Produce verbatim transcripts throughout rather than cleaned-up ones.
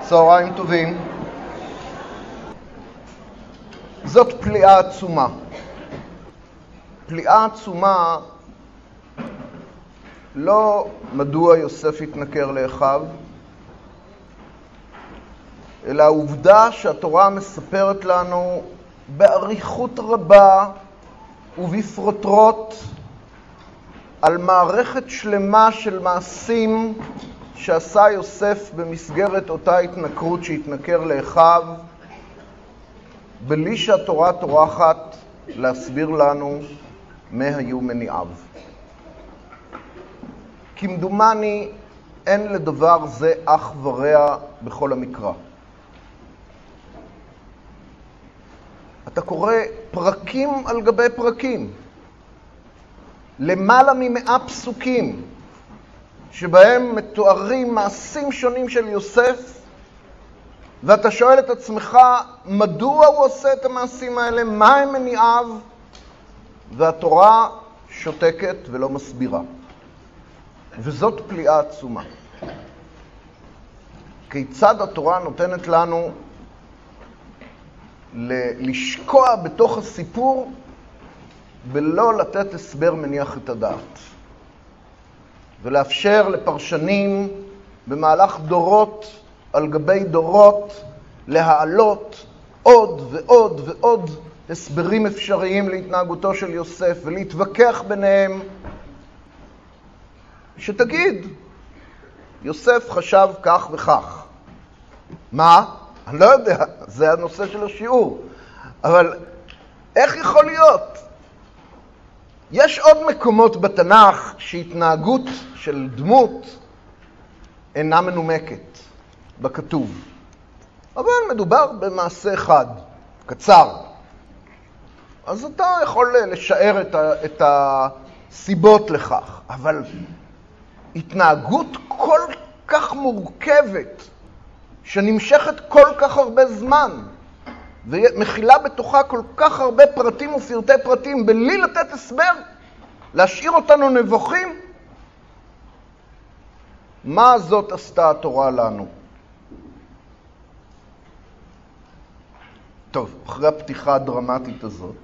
צהריים טובים. זאת פליאה עצומה. פליאה עצומה לא מדוע יוסף התנכר לאחיו, אלא העובדה שהתורה מספרת לנו באריכות רבה ובפרוטרוט על מערכת שלמה של מעשים שעשה יוסף במסגרת אותה התנכרות שהתנכר לאחיו, בלי שהתורה טורחת להסביר לנו מה היו מניעיו. כמדומני אין לדבר זה אח ורע בכל המקרא. אתה קורא פרקים על גבי פרקים, למעלה ממאה פסוקים, שבהם מתוארים מעשים שונים של יוסף, ואתה שואל את עצמך, מדוע הוא עושה את המעשים האלה? מה הם מניעיו? והתורה שותקת ולא מסבירה. וזאת פליאה עצומה. כיצד התורה נותנת לנו לשקוע בתוך הסיפור בלא לתת הסבר מניח את הדעת, ולאפשר לפרשנים במהלך דורות על גבי דורות להעלות עוד ועוד ועוד הסברים אפשריים להתנהגותו של יוסף ולהתווכח ביניהם. שתגיד, יוסף חשב כך וכך. מה? אני לא יודע, זה הנושא של השיעור. אבל איך יכול להיות? יש עוד מקומות בתנ"ך שהתנהגות של דמות אינה מנומקת בכתוב. אבל מדובר במעשה אחד, קצר. אז אתה יכול לשער את, ה, את הסיבות לכך. אבל התנהגות כל כך מורכבת, שנמשכת כל כך הרבה זמן, ומכילה בתוכה כל כך הרבה פרטים ופרטי פרטים, בלי לתת הסבר, להשאיר אותנו נבוכים. מה זאת עשתה התורה לנו? טוב, אחרי הפתיחה הדרמטית הזאת,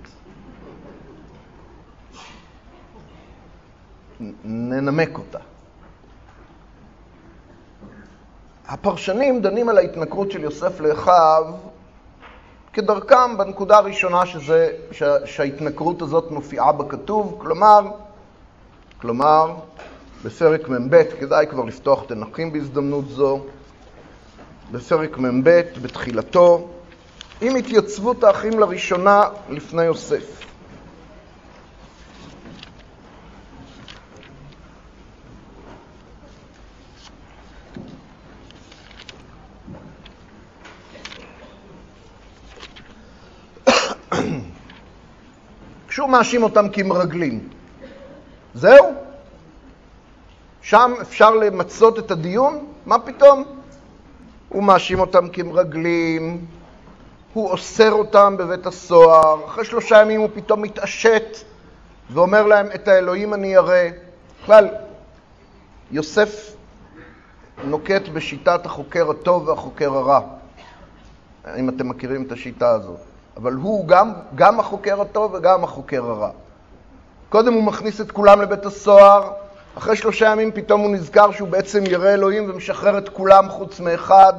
ננמק אותה. הפרשנים דנים על ההתנכרות של יוסף לאחיו כדרכם בנקודה הראשונה שזה, שה, שההתנכרות הזאת מופיעה בכתוב, כלומר, כלומר, בפרק מ"ב, כדאי כבר לפתוח תנ"כים בהזדמנות זו, בפרק מ"ב, בתחילתו, עם התייצבות האחים לראשונה לפני יוסף. כשהוא מאשים אותם כמרגלים. זהו? שם אפשר למצות את הדיון? מה פתאום? הוא מאשים אותם כמרגלים, הוא אוסר אותם בבית הסוהר, אחרי שלושה ימים הוא פתאום מתעשת ואומר להם, את האלוהים אני אראה. בכלל, יוסף נוקט בשיטת החוקר הטוב והחוקר הרע, אם אתם מכירים את השיטה הזאת. אבל הוא גם, גם החוקר הטוב וגם החוקר הרע. קודם הוא מכניס את כולם לבית הסוהר, אחרי שלושה ימים פתאום הוא נזכר שהוא בעצם ירא אלוהים ומשחרר את כולם חוץ מאחד,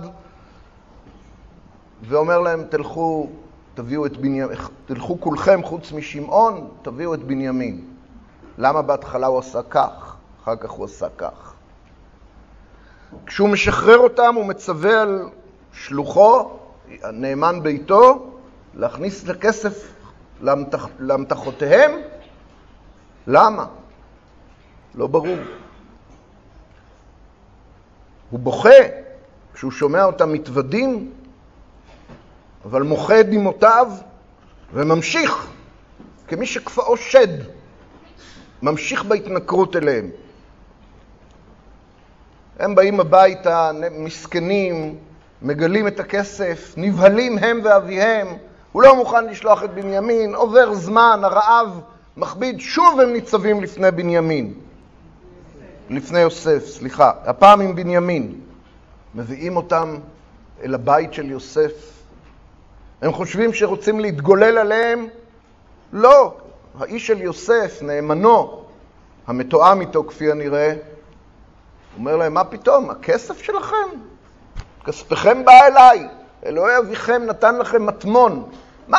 ואומר להם, תלכו, תביאו את בנימין, תלכו כולכם חוץ משמעון, תביאו את בנימין. למה בהתחלה הוא עשה כך, אחר כך הוא עשה כך? כשהוא משחרר אותם הוא מצווה על שלוחו, נאמן ביתו, להכניס את הכסף למתח, למתחותיהם. למה? לא ברור. הוא בוכה כשהוא שומע אותם מתוודים, אבל מוחה את דמעותיו וממשיך כמי שכפאו שד, ממשיך בהתנכרות אליהם. הם באים הביתה, מסכנים, מגלים את הכסף, נבהלים הם ואביהם, הוא לא מוכן לשלוח את בנימין, עובר זמן, הרעב מכביד, שוב הם ניצבים לפני בנימין. לפני יוסף, סליחה, הפעם עם בנימין. מביאים אותם אל הבית של יוסף? הם חושבים שרוצים להתגולל עליהם? לא. האיש של יוסף, נאמנו, המתואם איתו כפי הנראה, אומר להם, מה פתאום? הכסף שלכם? כספכם בא אליי. אלוהי אביכם נתן לכם מטמון. מה?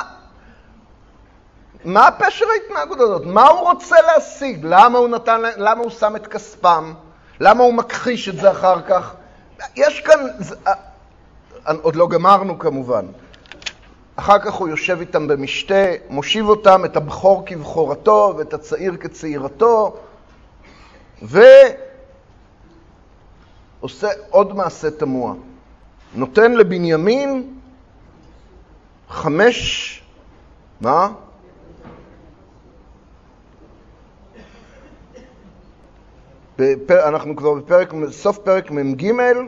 מה הפשר ההתנהגות הזאת? מה הוא רוצה להשיג? למה הוא נתן, למה הוא שם את כספם? למה הוא מכחיש את זה אחר כך? יש כאן, זה, עוד לא גמרנו כמובן. אחר כך הוא יושב איתם במשתה, מושיב אותם, את הבכור כבכורתו ואת הצעיר כצעירתו, ועושה עוד מעשה תמוה. נותן לבנימין חמש, מה? בפר, אנחנו כבר בפרק, סוף פרק מ"ג,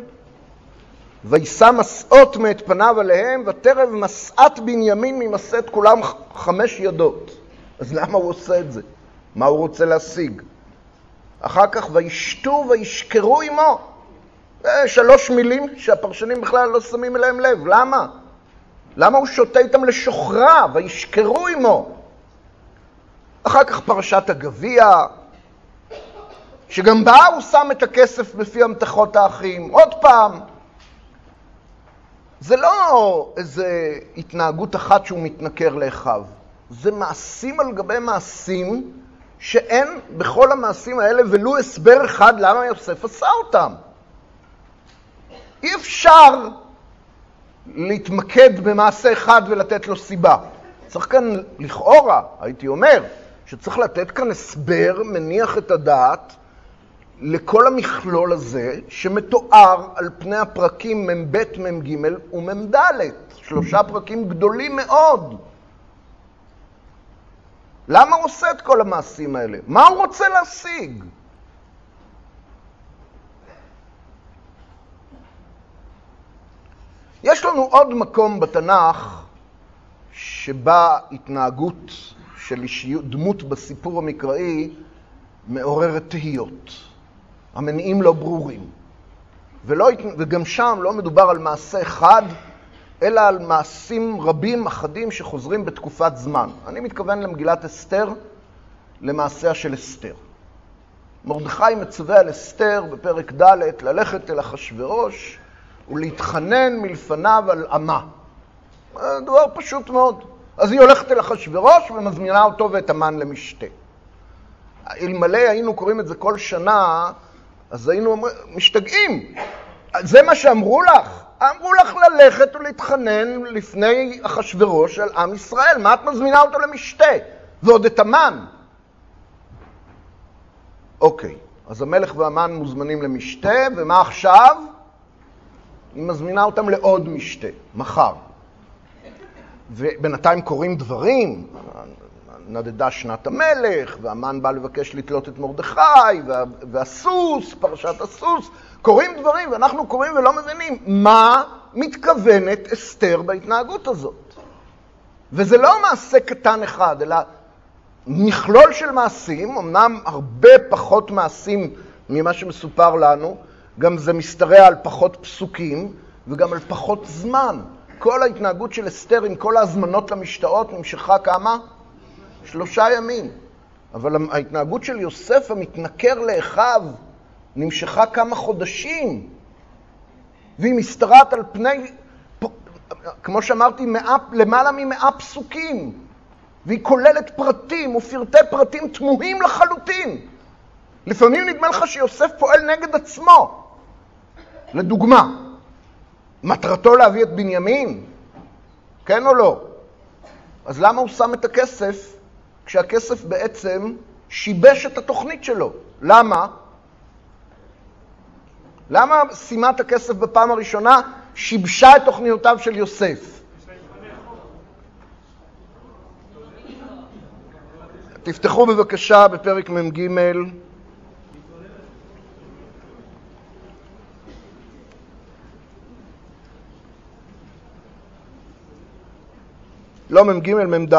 וישא מסעות מאת פניו עליהם, ותרב מסעת בנימין ממסעת כולם חמש ידות. אז למה הוא עושה את זה? מה הוא רוצה להשיג? אחר כך וישתו וישקרו עמו. שלוש מילים שהפרשנים בכלל לא שמים אליהם לב. למה? למה הוא שותה איתם לשוחרה? וישקרו עמו. אחר כך פרשת הגביע, שגם בה הוא שם את הכסף בפי המתחות האחים. עוד פעם, זה לא איזה התנהגות אחת שהוא מתנכר לאחיו. זה מעשים על גבי מעשים שאין בכל המעשים האלה ולו הסבר אחד למה יוסף עשה אותם. אי אפשר להתמקד במעשה אחד ולתת לו סיבה. צריך כאן לכאורה, הייתי אומר, שצריך לתת כאן הסבר, מניח את הדעת, לכל המכלול הזה שמתואר על פני הפרקים מ"ב, מ"ג ומ"ד. שלושה פרקים גדולים מאוד. למה הוא עושה את כל המעשים האלה? מה הוא רוצה להשיג? יש לנו עוד מקום בתנ"ך שבה התנהגות של אישיות, דמות בסיפור המקראי מעוררת תהיות. המניעים לא ברורים. ולא, וגם שם לא מדובר על מעשה אחד, אלא על מעשים רבים אחדים שחוזרים בתקופת זמן. אני מתכוון למגילת אסתר, למעשיה של אסתר. מרדכי מצווה על אסתר בפרק ד' ללכת אל אחשוורוש ולהתחנן מלפניו על עמה. דבר פשוט מאוד. אז היא הולכת אל אחשוורוש ומזמינה אותו ואת המן למשתה. אלמלא היינו קוראים את זה כל שנה, אז היינו משתגעים. זה מה שאמרו לך. אמרו לך ללכת ולהתחנן לפני אחשוורוש על עם ישראל. מה את מזמינה אותו למשתה? ועוד את המן. אוקיי, אז המלך והמן מוזמנים למשתה, ומה עכשיו? היא מזמינה אותם לעוד משתה, מחר. ובינתיים קוראים דברים, נדדה שנת המלך, והמן בא לבקש לתלות את מרדכי, וה, והסוס, פרשת הסוס, קוראים דברים, ואנחנו קוראים ולא מבינים מה מתכוונת אסתר בהתנהגות הזאת. וזה לא מעשה קטן אחד, אלא מכלול של מעשים, אמנם הרבה פחות מעשים ממה שמסופר לנו, גם זה משתרע על פחות פסוקים, וגם על פחות זמן. כל ההתנהגות של אסתר עם כל ההזמנות למשתאות נמשכה כמה? שלושה ימים. אבל ההתנהגות של יוסף המתנכר לאחיו נמשכה כמה חודשים. והיא משתרעת על פני, כמו שאמרתי, מאה, למעלה ממאה פסוקים. והיא כוללת פרטים ופרטי פרטים תמוהים לחלוטין. לפעמים נדמה לך שיוסף פועל נגד עצמו. לדוגמה, מטרתו להביא את בנימין? כן או לא? אז למה הוא שם את הכסף כשהכסף בעצם שיבש את התוכנית שלו? למה? למה שימת הכסף בפעם הראשונה שיבשה את תוכניותיו של יוסף? תפתחו בבקשה בפרק מ"ג. לא, מ"ג, מ"ד.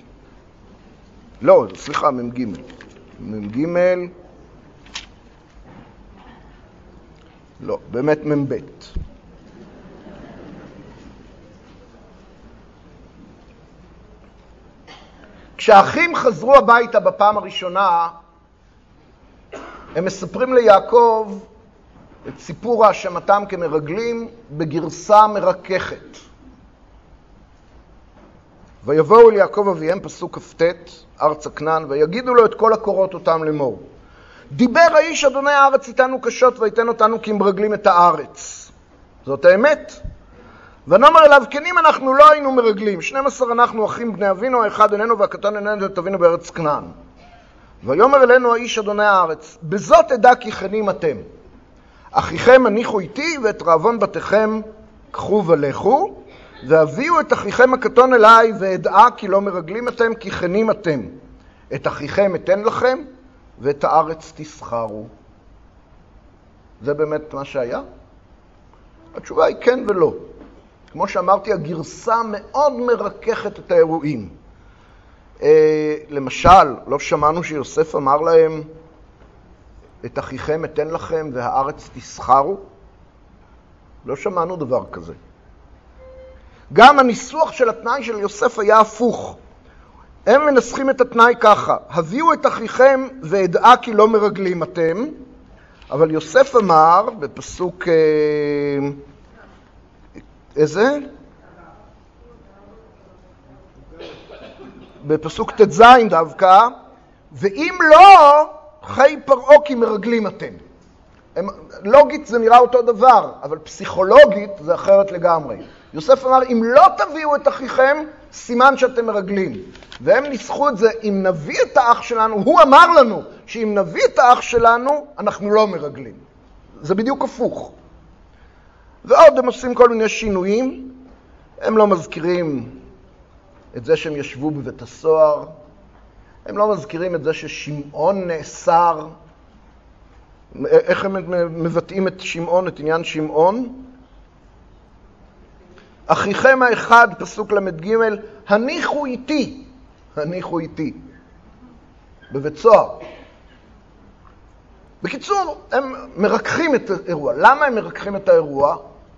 לא, סליחה, מ"ג. מ"ג. לא, באמת מ"ב. כשהאחים חזרו הביתה בפעם הראשונה, הם מספרים ליעקב את סיפור האשמתם כמרגלים בגרסה מרככת. ויבואו אל יעקב אביהם, פסוק כ"ט, ארצה כנען, ויגידו לו את כל הקורות אותם לאמור. דיבר האיש אדוני הארץ איתנו קשות, ויתן אותנו כי מרגלים את הארץ. זאת האמת. ונאמר אליו, כנים אנחנו לא היינו מרגלים, שנים עשר אנחנו אחים בני אבינו, האחד איננו והקטן איננו את אבינו בארץ כנען. ויאמר אלינו האיש אדוני הארץ, בזאת אדע כי כנים אתם. אחיכם הניחו איתי ואת רעבון בתיכם קחו ולכו, והביאו את אחיכם הקטון אליי ואדעה כי לא מרגלים אתם כי כנים אתם. את אחיכם אתן לכם ואת הארץ תסחרו. זה באמת מה שהיה? התשובה היא כן ולא. כמו שאמרתי, הגרסה מאוד מרככת את האירועים. אה, למשל, לא שמענו שיוסף אמר להם, את אחיכם אתן לכם והארץ תסחרו? לא שמענו דבר כזה. גם הניסוח של התנאי של יוסף היה הפוך. הם מנסחים את התנאי ככה, הביאו את אחיכם ואדעה כי לא מרגלים אתם, אבל יוסף אמר בפסוק, איזה? בפסוק תז דווקא, ואם לא, חי פרעה כי מרגלים אתם. הם, לוגית זה נראה אותו דבר, אבל פסיכולוגית זה אחרת לגמרי. יוסף אמר, אם לא תביאו את אחיכם, סימן שאתם מרגלים. והם ניסחו את זה, אם נביא את האח שלנו, הוא אמר לנו שאם נביא את האח שלנו, אנחנו לא מרגלים. זה בדיוק הפוך. ועוד הם עושים כל מיני שינויים, הם לא מזכירים את זה שהם ישבו בבית הסוהר, הם לא מזכירים את זה ששמעון נאסר, איך הם מבטאים את שמעון, את עניין שמעון? אחיכם האחד, פסוק למד ג', הניחו איתי, הניחו איתי, בבית סוהר. בקיצור, הם מרככים את האירוע. למה הם מרככים את האירוע?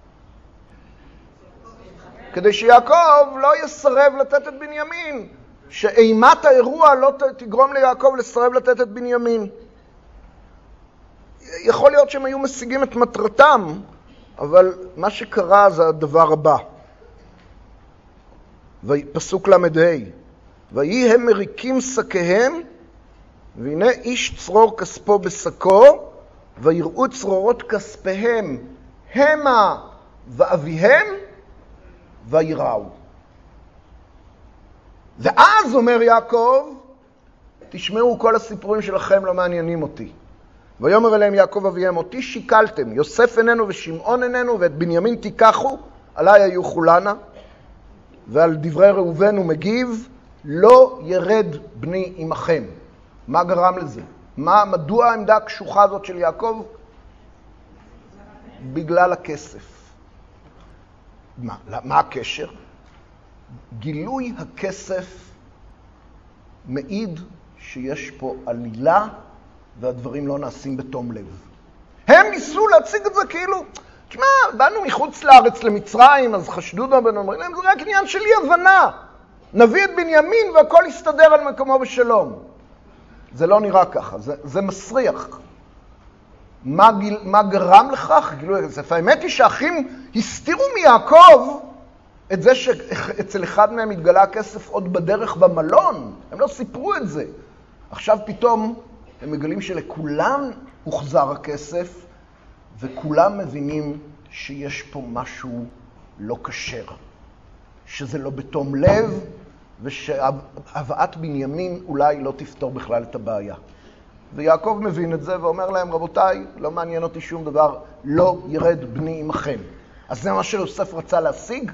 כדי שיעקב לא יסרב לתת את בנימין. שאימת האירוע לא תגרום ליעקב לסרב לתת את בנימין. יכול להיות שהם היו משיגים את מטרתם, אבל מה שקרה זה הדבר הבא. פסוק למד ה' ויהי הם מריקים שקיהם, והנה איש צרור כספו בשקו, ויראו צרורות כספיהם המה ואביהם, ויראו. ואז אומר יעקב, תשמעו, כל הסיפורים שלכם לא מעניינים אותי. ויאמר אליהם יעקב אביהם, אותי שיקלתם, יוסף איננו ושמעון איננו, ואת בנימין תיקחו, עליי היו חולנה. ועל דברי ראובן הוא מגיב, לא ירד בני עמכם. מה גרם לזה? מה, מדוע העמדה הקשוחה הזאת של יעקב? בגלל הכסף. מה, מה הקשר? גילוי הכסף מעיד שיש פה עלילה והדברים לא נעשים בתום לב. הם ניסו להציג את זה כאילו, תשמע, באנו מחוץ לארץ למצרים, אז חשדו בנו, אומרים להם, זה רק עניין שלי הבנה. נביא את בנימין והכל יסתדר על מקומו בשלום. זה לא נראה ככה, זה, זה מסריח. מה, גיל, מה גרם לכך? גילוי הכסף. האמת היא שהאחים הסתירו מיעקב את זה שאצל אחד מהם התגלה הכסף עוד בדרך במלון. הם לא סיפרו את זה. עכשיו פתאום הם מגלים שלכולם הוחזר הכסף, וכולם מבינים שיש פה משהו לא כשר. שזה לא בתום לב, ושהבאת בנימין אולי לא תפתור בכלל את הבעיה. ויעקב מבין את זה ואומר להם, רבותיי, לא מעניין אותי שום דבר, לא ירד בני עמכם. אז זה מה שיוסף רצה להשיג?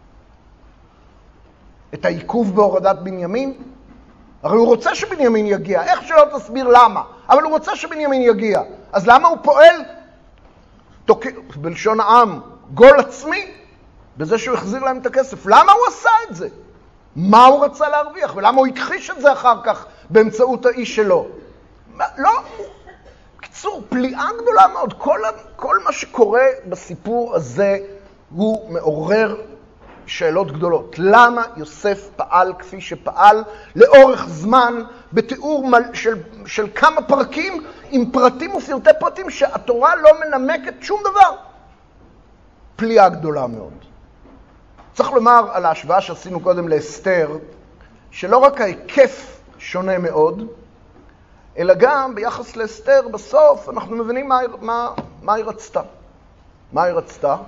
את העיכוב בהורדת בנימין? הרי הוא רוצה שבנימין יגיע, איך שלא תסביר למה, אבל הוא רוצה שבנימין יגיע. אז למה הוא פועל, תוק... בלשון העם, גול עצמי, בזה שהוא החזיר להם את הכסף? למה הוא עשה את זה? מה הוא רצה להרוויח? ולמה הוא הכחיש את זה אחר כך באמצעות האיש שלו? לא, בקיצור, פליאה גדולה מאוד. כל, כל מה שקורה בסיפור הזה הוא מעורר שאלות גדולות. למה יוסף פעל כפי שפעל לאורך זמן בתיאור של, של כמה פרקים עם פרטים ופרטי פרטים שהתורה לא מנמקת שום דבר? פליאה גדולה מאוד. צריך לומר על ההשוואה שעשינו קודם לאסתר, שלא רק ההיקף שונה מאוד, אלא גם ביחס לאסתר בסוף אנחנו מבינים מה, מה, מה היא רצתה. מה היא רצתה?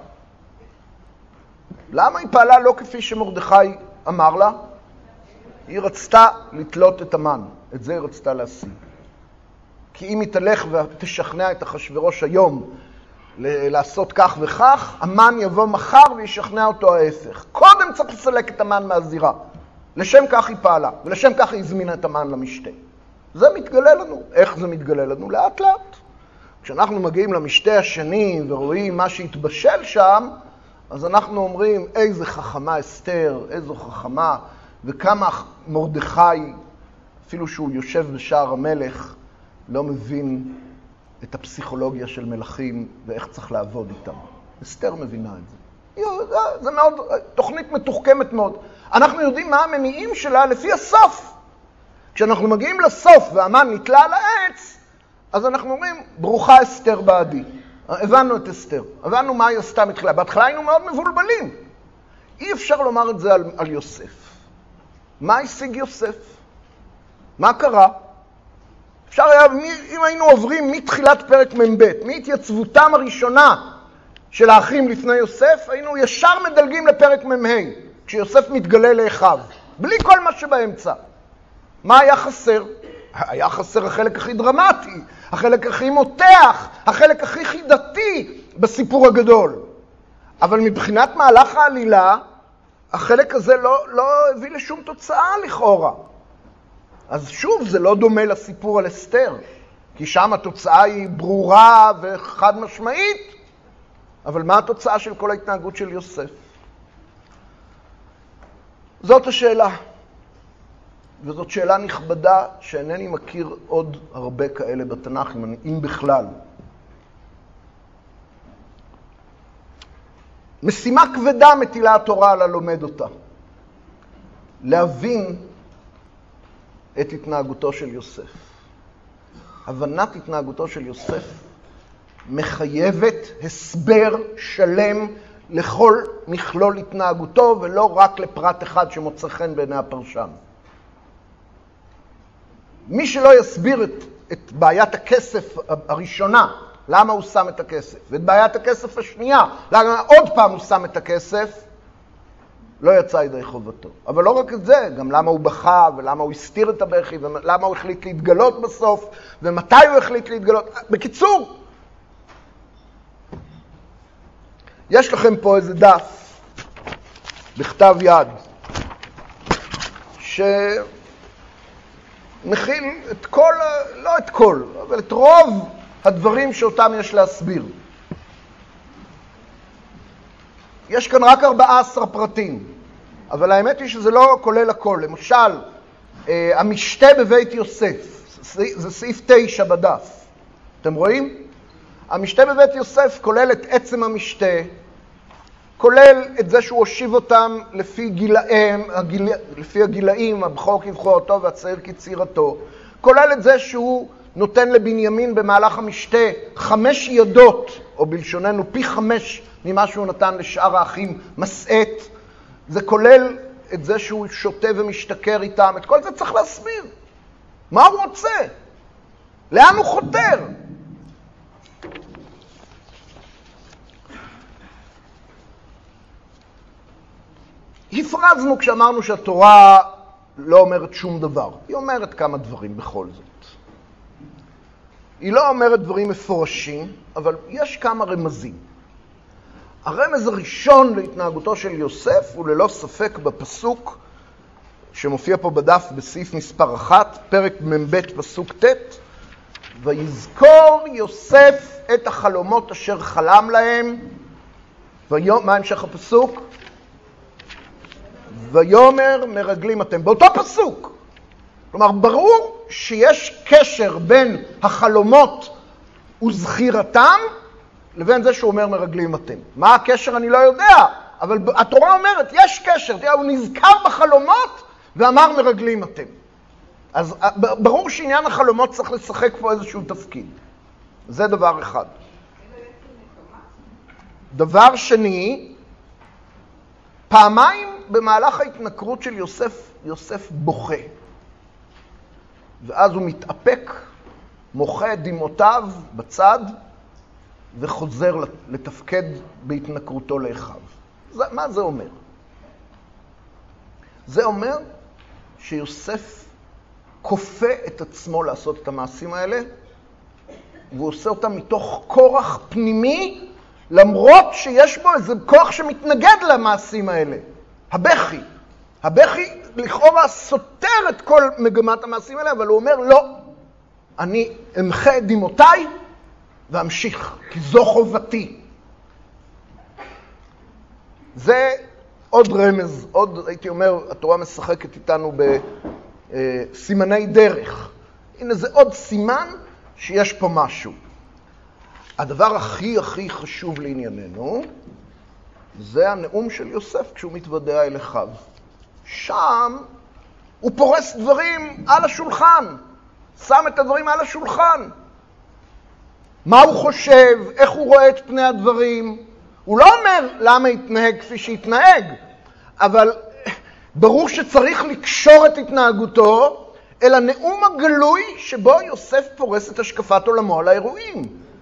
למה היא פעלה לא כפי שמרדכי אמר לה? היא רצתה לתלות את המן. את זה היא רצתה להשיג. כי אם היא תלך ותשכנע את אחשוורוש היום לעשות כך וכך, המן יבוא מחר וישכנע אותו ההפך. קודם צריך לסלק את המן מהזירה. לשם כך היא פעלה, ולשם כך היא הזמינה את המן למשתה. זה מתגלה לנו. איך זה מתגלה לנו? לאט לאט. כשאנחנו מגיעים למשתה השני ורואים מה שהתבשל שם, אז אנחנו אומרים, איזה חכמה אסתר, איזו חכמה, וכמה מרדכי, אפילו שהוא יושב בשער המלך, לא מבין את הפסיכולוגיה של מלכים ואיך צריך לעבוד איתם. אסתר מבינה את זה. זה מאוד, תוכנית מתוחכמת מאוד. אנחנו יודעים מה המניעים שלה לפי הסוף. כשאנחנו מגיעים לסוף והמן נתלה על העץ, אז אנחנו אומרים, ברוכה אסתר בעדי. הבנו את אסתר, הבנו מה היא עשתה מתחילה. בהתחלה היינו מאוד מבולבלים. אי אפשר לומר את זה על, על יוסף. מה השיג יוסף? מה קרה? אפשר היה, אם היינו עוברים מתחילת פרק מ"ב, מהתייצבותם הראשונה של האחים לפני יוסף, היינו ישר מדלגים לפרק מ"ה, כשיוסף מתגלה לאחיו, בלי כל מה שבאמצע. מה היה חסר? היה חסר החלק הכי דרמטי, החלק הכי מותח, החלק הכי חידתי בסיפור הגדול. אבל מבחינת מהלך העלילה, החלק הזה לא, לא הביא לשום תוצאה לכאורה. אז שוב, זה לא דומה לסיפור על אסתר, כי שם התוצאה היא ברורה וחד משמעית, אבל מה התוצאה של כל ההתנהגות של יוסף? זאת השאלה. וזאת שאלה נכבדה שאינני מכיר עוד הרבה כאלה בתנ"ך, אם בכלל. משימה כבדה מטילה התורה על הלומד אותה. להבין את התנהגותו של יוסף. הבנת התנהגותו של יוסף מחייבת הסבר שלם לכל מכלול התנהגותו, ולא רק לפרט אחד שמוצא חן בעיני הפרשן. מי שלא יסביר את, את בעיית הכסף הראשונה, למה הוא שם את הכסף, ואת בעיית הכסף השנייה, למה עוד פעם הוא שם את הכסף, לא יצא ידי חובתו. אבל לא רק את זה, גם למה הוא בכה, ולמה הוא הסתיר את הבכי, ולמה הוא החליט להתגלות בסוף, ומתי הוא החליט להתגלות. בקיצור, יש לכם פה איזה דף, בכתב יד, שמכיל את כל, לא את כל, אבל את רוב הדברים שאותם יש להסביר. יש כאן רק ארבעה עשר פרטים, אבל האמת היא שזה לא כולל הכל. למשל, המשתה בבית יוסף, זה סעיף תשע בדף. אתם רואים? המשתה בבית יוסף כולל את עצם המשתה, כולל את זה שהוא הושיב אותם לפי גילאים, הגיל, לפי הגילאים, הבכור כבכורתו והצעיר כצעירתו, כולל את זה שהוא נותן לבנימין במהלך המשתה חמש ידות, או בלשוננו פי חמש ממה שהוא נתן לשאר האחים מסעת. זה כולל את זה שהוא שותה ומשתכר איתם. את כל זה צריך להסביר. מה הוא רוצה? לאן הוא חותר? הפרזנו כשאמרנו שהתורה לא אומרת שום דבר. היא אומרת כמה דברים בכל זאת. היא לא אומרת דברים מפורשים, אבל יש כמה רמזים. הרמז הראשון להתנהגותו של יוסף הוא ללא ספק בפסוק שמופיע פה בדף בסעיף מספר אחת, פרק מ"ב פסוק ט', ויזכור יוסף את החלומות אשר חלם להם, ויום, מה המשך הפסוק? ויומר מרגלים אתם. באותו פסוק. כלומר, ברור שיש קשר בין החלומות וזכירתם לבין זה שהוא אומר מרגלים אתם. מה הקשר אני לא יודע, אבל התורה אומרת, יש קשר, תראה, הוא נזכר בחלומות ואמר מרגלים אתם. אז ברור שעניין החלומות צריך לשחק פה איזשהו תפקיד. זה דבר אחד. דבר שני, פעמיים במהלך ההתנכרות של יוסף, יוסף בוכה. ואז הוא מתאפק, מוחה את דמעותיו בצד, וחוזר לתפקד בהתנכרותו לאחיו. זה, מה זה אומר? זה אומר שיוסף כופה את עצמו לעשות את המעשים האלה, והוא עושה אותם מתוך כורח פנימי, למרות שיש בו איזה כוח שמתנגד למעשים האלה. הבכי. הבכי לכאורה סותר את כל מגמת המעשים האלה, אבל הוא אומר, לא, אני אמחה את דמעותיי ואמשיך, כי זו חובתי. זה עוד רמז, עוד, הייתי אומר, התורה משחקת איתנו בסימני דרך. הנה זה עוד סימן שיש פה משהו. הדבר הכי הכי חשוב לענייננו, זה הנאום של יוסף כשהוא מתוודע אל אחיו. שם הוא פורס דברים על השולחן, שם את הדברים על השולחן. מה הוא חושב, איך הוא רואה את פני הדברים. הוא לא אומר למה יתנהג כפי שיתנהג, אבל ברור שצריך לקשור את התנהגותו אל הנאום הגלוי שבו יוסף פורס את השקפת עולמו על האירועים.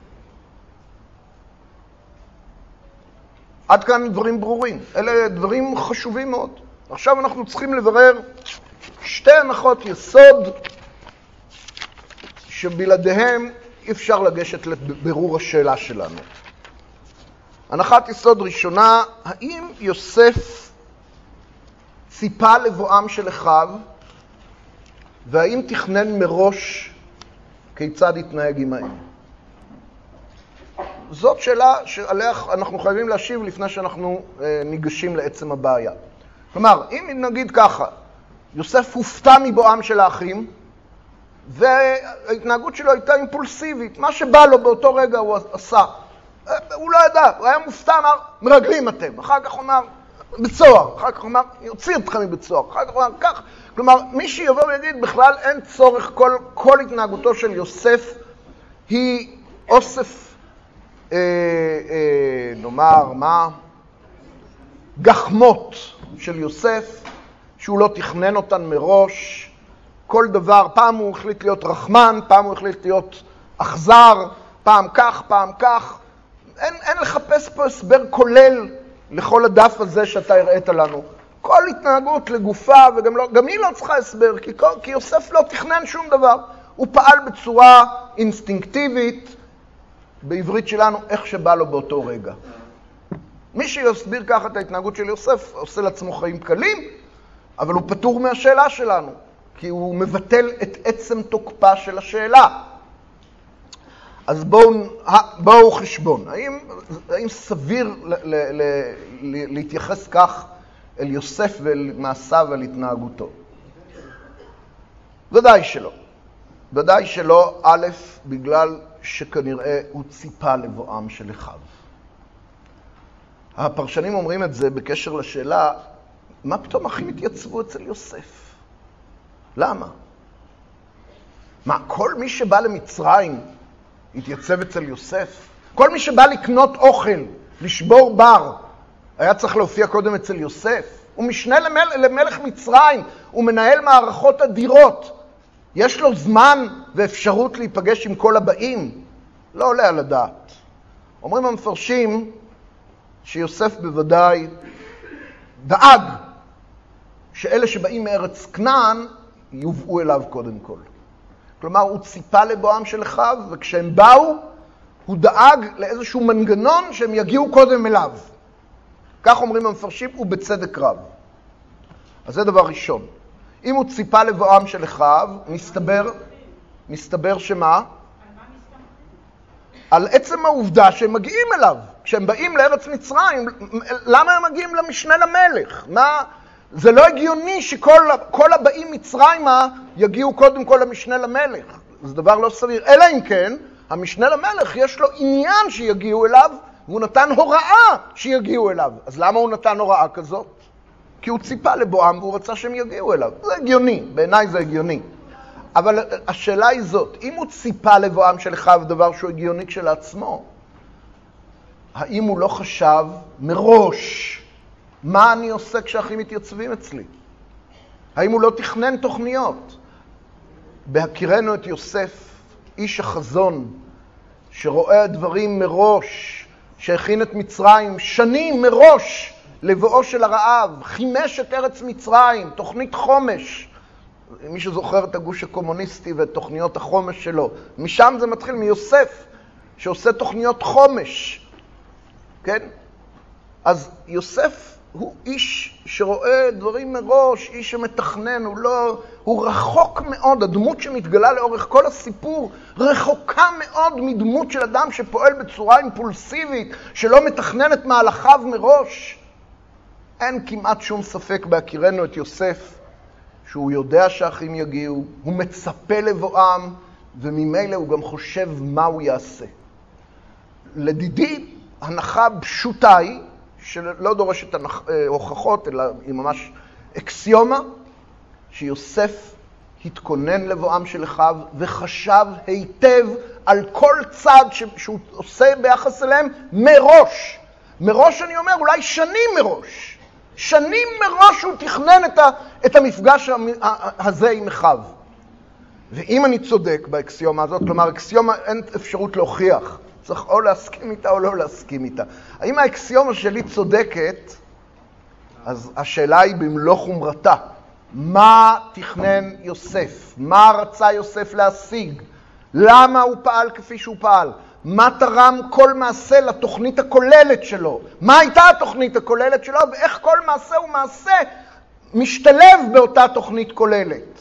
עד כאן דברים ברורים. אלה דברים חשובים מאוד. עכשיו אנחנו צריכים לברר שתי הנחות יסוד שבלעדיהם אי אפשר לגשת לבירור השאלה שלנו. הנחת יסוד ראשונה, האם יוסף ציפה לבואם של אחיו, והאם תכנן מראש כיצד יתנהג עמהם? זאת שאלה שעליה אנחנו חייבים להשיב לפני שאנחנו ניגשים לעצם הבעיה. כלומר, אם נגיד ככה, יוסף הופתע מבואם של האחים, וההתנהגות שלו הייתה אימפולסיבית, מה שבא לו באותו רגע הוא עשה. הוא לא ידע, הוא היה מופתע, אמר, מרגלים אתם. אחר כך הוא אמר, בצוהר. אחר כך הוא אמר, יוציא אתכם מבצוהר. אחר כך הוא אמר, כך. כלומר, מי שיבוא ויגיד, בכלל אין צורך, כל, כל התנהגותו של יוסף היא אוסף, אה, אה, נאמר, מה? גחמות של יוסף, שהוא לא תכנן אותן מראש. כל דבר, פעם הוא החליט להיות רחמן, פעם הוא החליט להיות אכזר, פעם כך, פעם כך. אין, אין לחפש פה הסבר כולל לכל הדף הזה שאתה הראית לנו. כל התנהגות לגופה, וגם לא, גם היא לא צריכה הסבר, כי, כי יוסף לא תכנן שום דבר. הוא פעל בצורה אינסטינקטיבית, בעברית שלנו, איך שבא לו באותו רגע. מי שיסביר ככה את ההתנהגות של יוסף, עושה לעצמו חיים קלים, אבל הוא פטור מהשאלה שלנו, כי הוא מבטל את עצם תוקפה של השאלה. אז בואו, בואו חשבון. האם, האם סביר ל, ל, ל, ל, להתייחס כך אל יוסף ואל מעשיו ועל התנהגותו? ודאי שלא. ודאי שלא, א', בגלל שכנראה הוא ציפה לבואם של אחיו. הפרשנים אומרים את זה בקשר לשאלה, מה פתאום אחים התייצבו אצל יוסף? למה? מה, כל מי שבא למצרים התייצב אצל יוסף? כל מי שבא לקנות אוכל, לשבור בר, היה צריך להופיע קודם אצל יוסף? הוא משנה למל... למלך מצרים, הוא מנהל מערכות אדירות. יש לו זמן ואפשרות להיפגש עם כל הבאים? לא עולה על הדעת. אומרים המפרשים שיוסף בוודאי דאג שאלה שבאים מארץ כנען יובאו אליו קודם כל. כלומר, הוא ציפה לבואם של אחיו, וכשהם באו, הוא דאג לאיזשהו מנגנון שהם יגיעו קודם אליו. כך אומרים המפרשים, ובצדק רב. אז זה דבר ראשון. אם הוא ציפה לבואם של אחיו, מסתבר, מסתבר שמה? על עצם העובדה שהם מגיעים אליו. כשהם באים לארץ מצרים, למה הם מגיעים למשנה למלך? מה? זה לא הגיוני שכל כל הבאים מצרימה יגיעו קודם כל למשנה למלך. זה דבר לא סביר. אלא אם כן, המשנה למלך יש לו עניין שיגיעו אליו, והוא נתן הוראה שיגיעו אליו. אז למה הוא נתן הוראה כזאת? כי הוא ציפה לבואם והוא רצה שהם יגיעו אליו. זה הגיוני, בעיניי זה הגיוני. אבל השאלה היא זאת, אם הוא ציפה לבואם של אחיו דבר שהוא הגיוני כשלעצמו, האם הוא לא חשב מראש מה אני עושה כשאחים מתייצבים אצלי? האם הוא לא תכנן תוכניות? בהכירנו את יוסף, איש החזון, שרואה דברים מראש, שהכין את מצרים שנים מראש לבואו של הרעב, חימש את ארץ מצרים, תוכנית חומש. מי שזוכר את הגוש הקומוניסטי ואת תוכניות החומש שלו, משם זה מתחיל, מיוסף, שעושה תוכניות חומש. כן? אז יוסף הוא איש שרואה דברים מראש, איש שמתכנן, הוא לא, הוא רחוק מאוד, הדמות שמתגלה לאורך כל הסיפור, רחוקה מאוד מדמות של אדם שפועל בצורה אימפולסיבית, שלא מתכנן את מהלכיו מראש. אין כמעט שום ספק בהכירנו את יוסף, שהוא יודע שהאחים יגיעו, הוא מצפה לבואם, וממילא הוא גם חושב מה הוא יעשה. לדידי, הנחה פשוטה היא, שלא דורשת הוכחות, אלא היא ממש אקסיומה, שיוסף התכונן לבואם של אחיו, וחשב היטב על כל צעד שהוא עושה ביחס אליהם מראש. מראש אני אומר, אולי שנים מראש. שנים מראש הוא תכנן את, ה, את המפגש הזה עם אחיו. ואם אני צודק באקסיומה הזאת, כלומר, אקסיומה אין אפשרות להוכיח, צריך או להסכים איתה או לא להסכים איתה. האם האקסיומה שלי צודקת, אז השאלה היא במלוא חומרתה. מה תכנן יוסף? מה רצה יוסף להשיג? למה הוא פעל כפי שהוא פעל? מה תרם כל מעשה לתוכנית הכוללת שלו? מה הייתה התוכנית הכוללת שלו? ואיך כל מעשה ומעשה משתלב באותה תוכנית כוללת?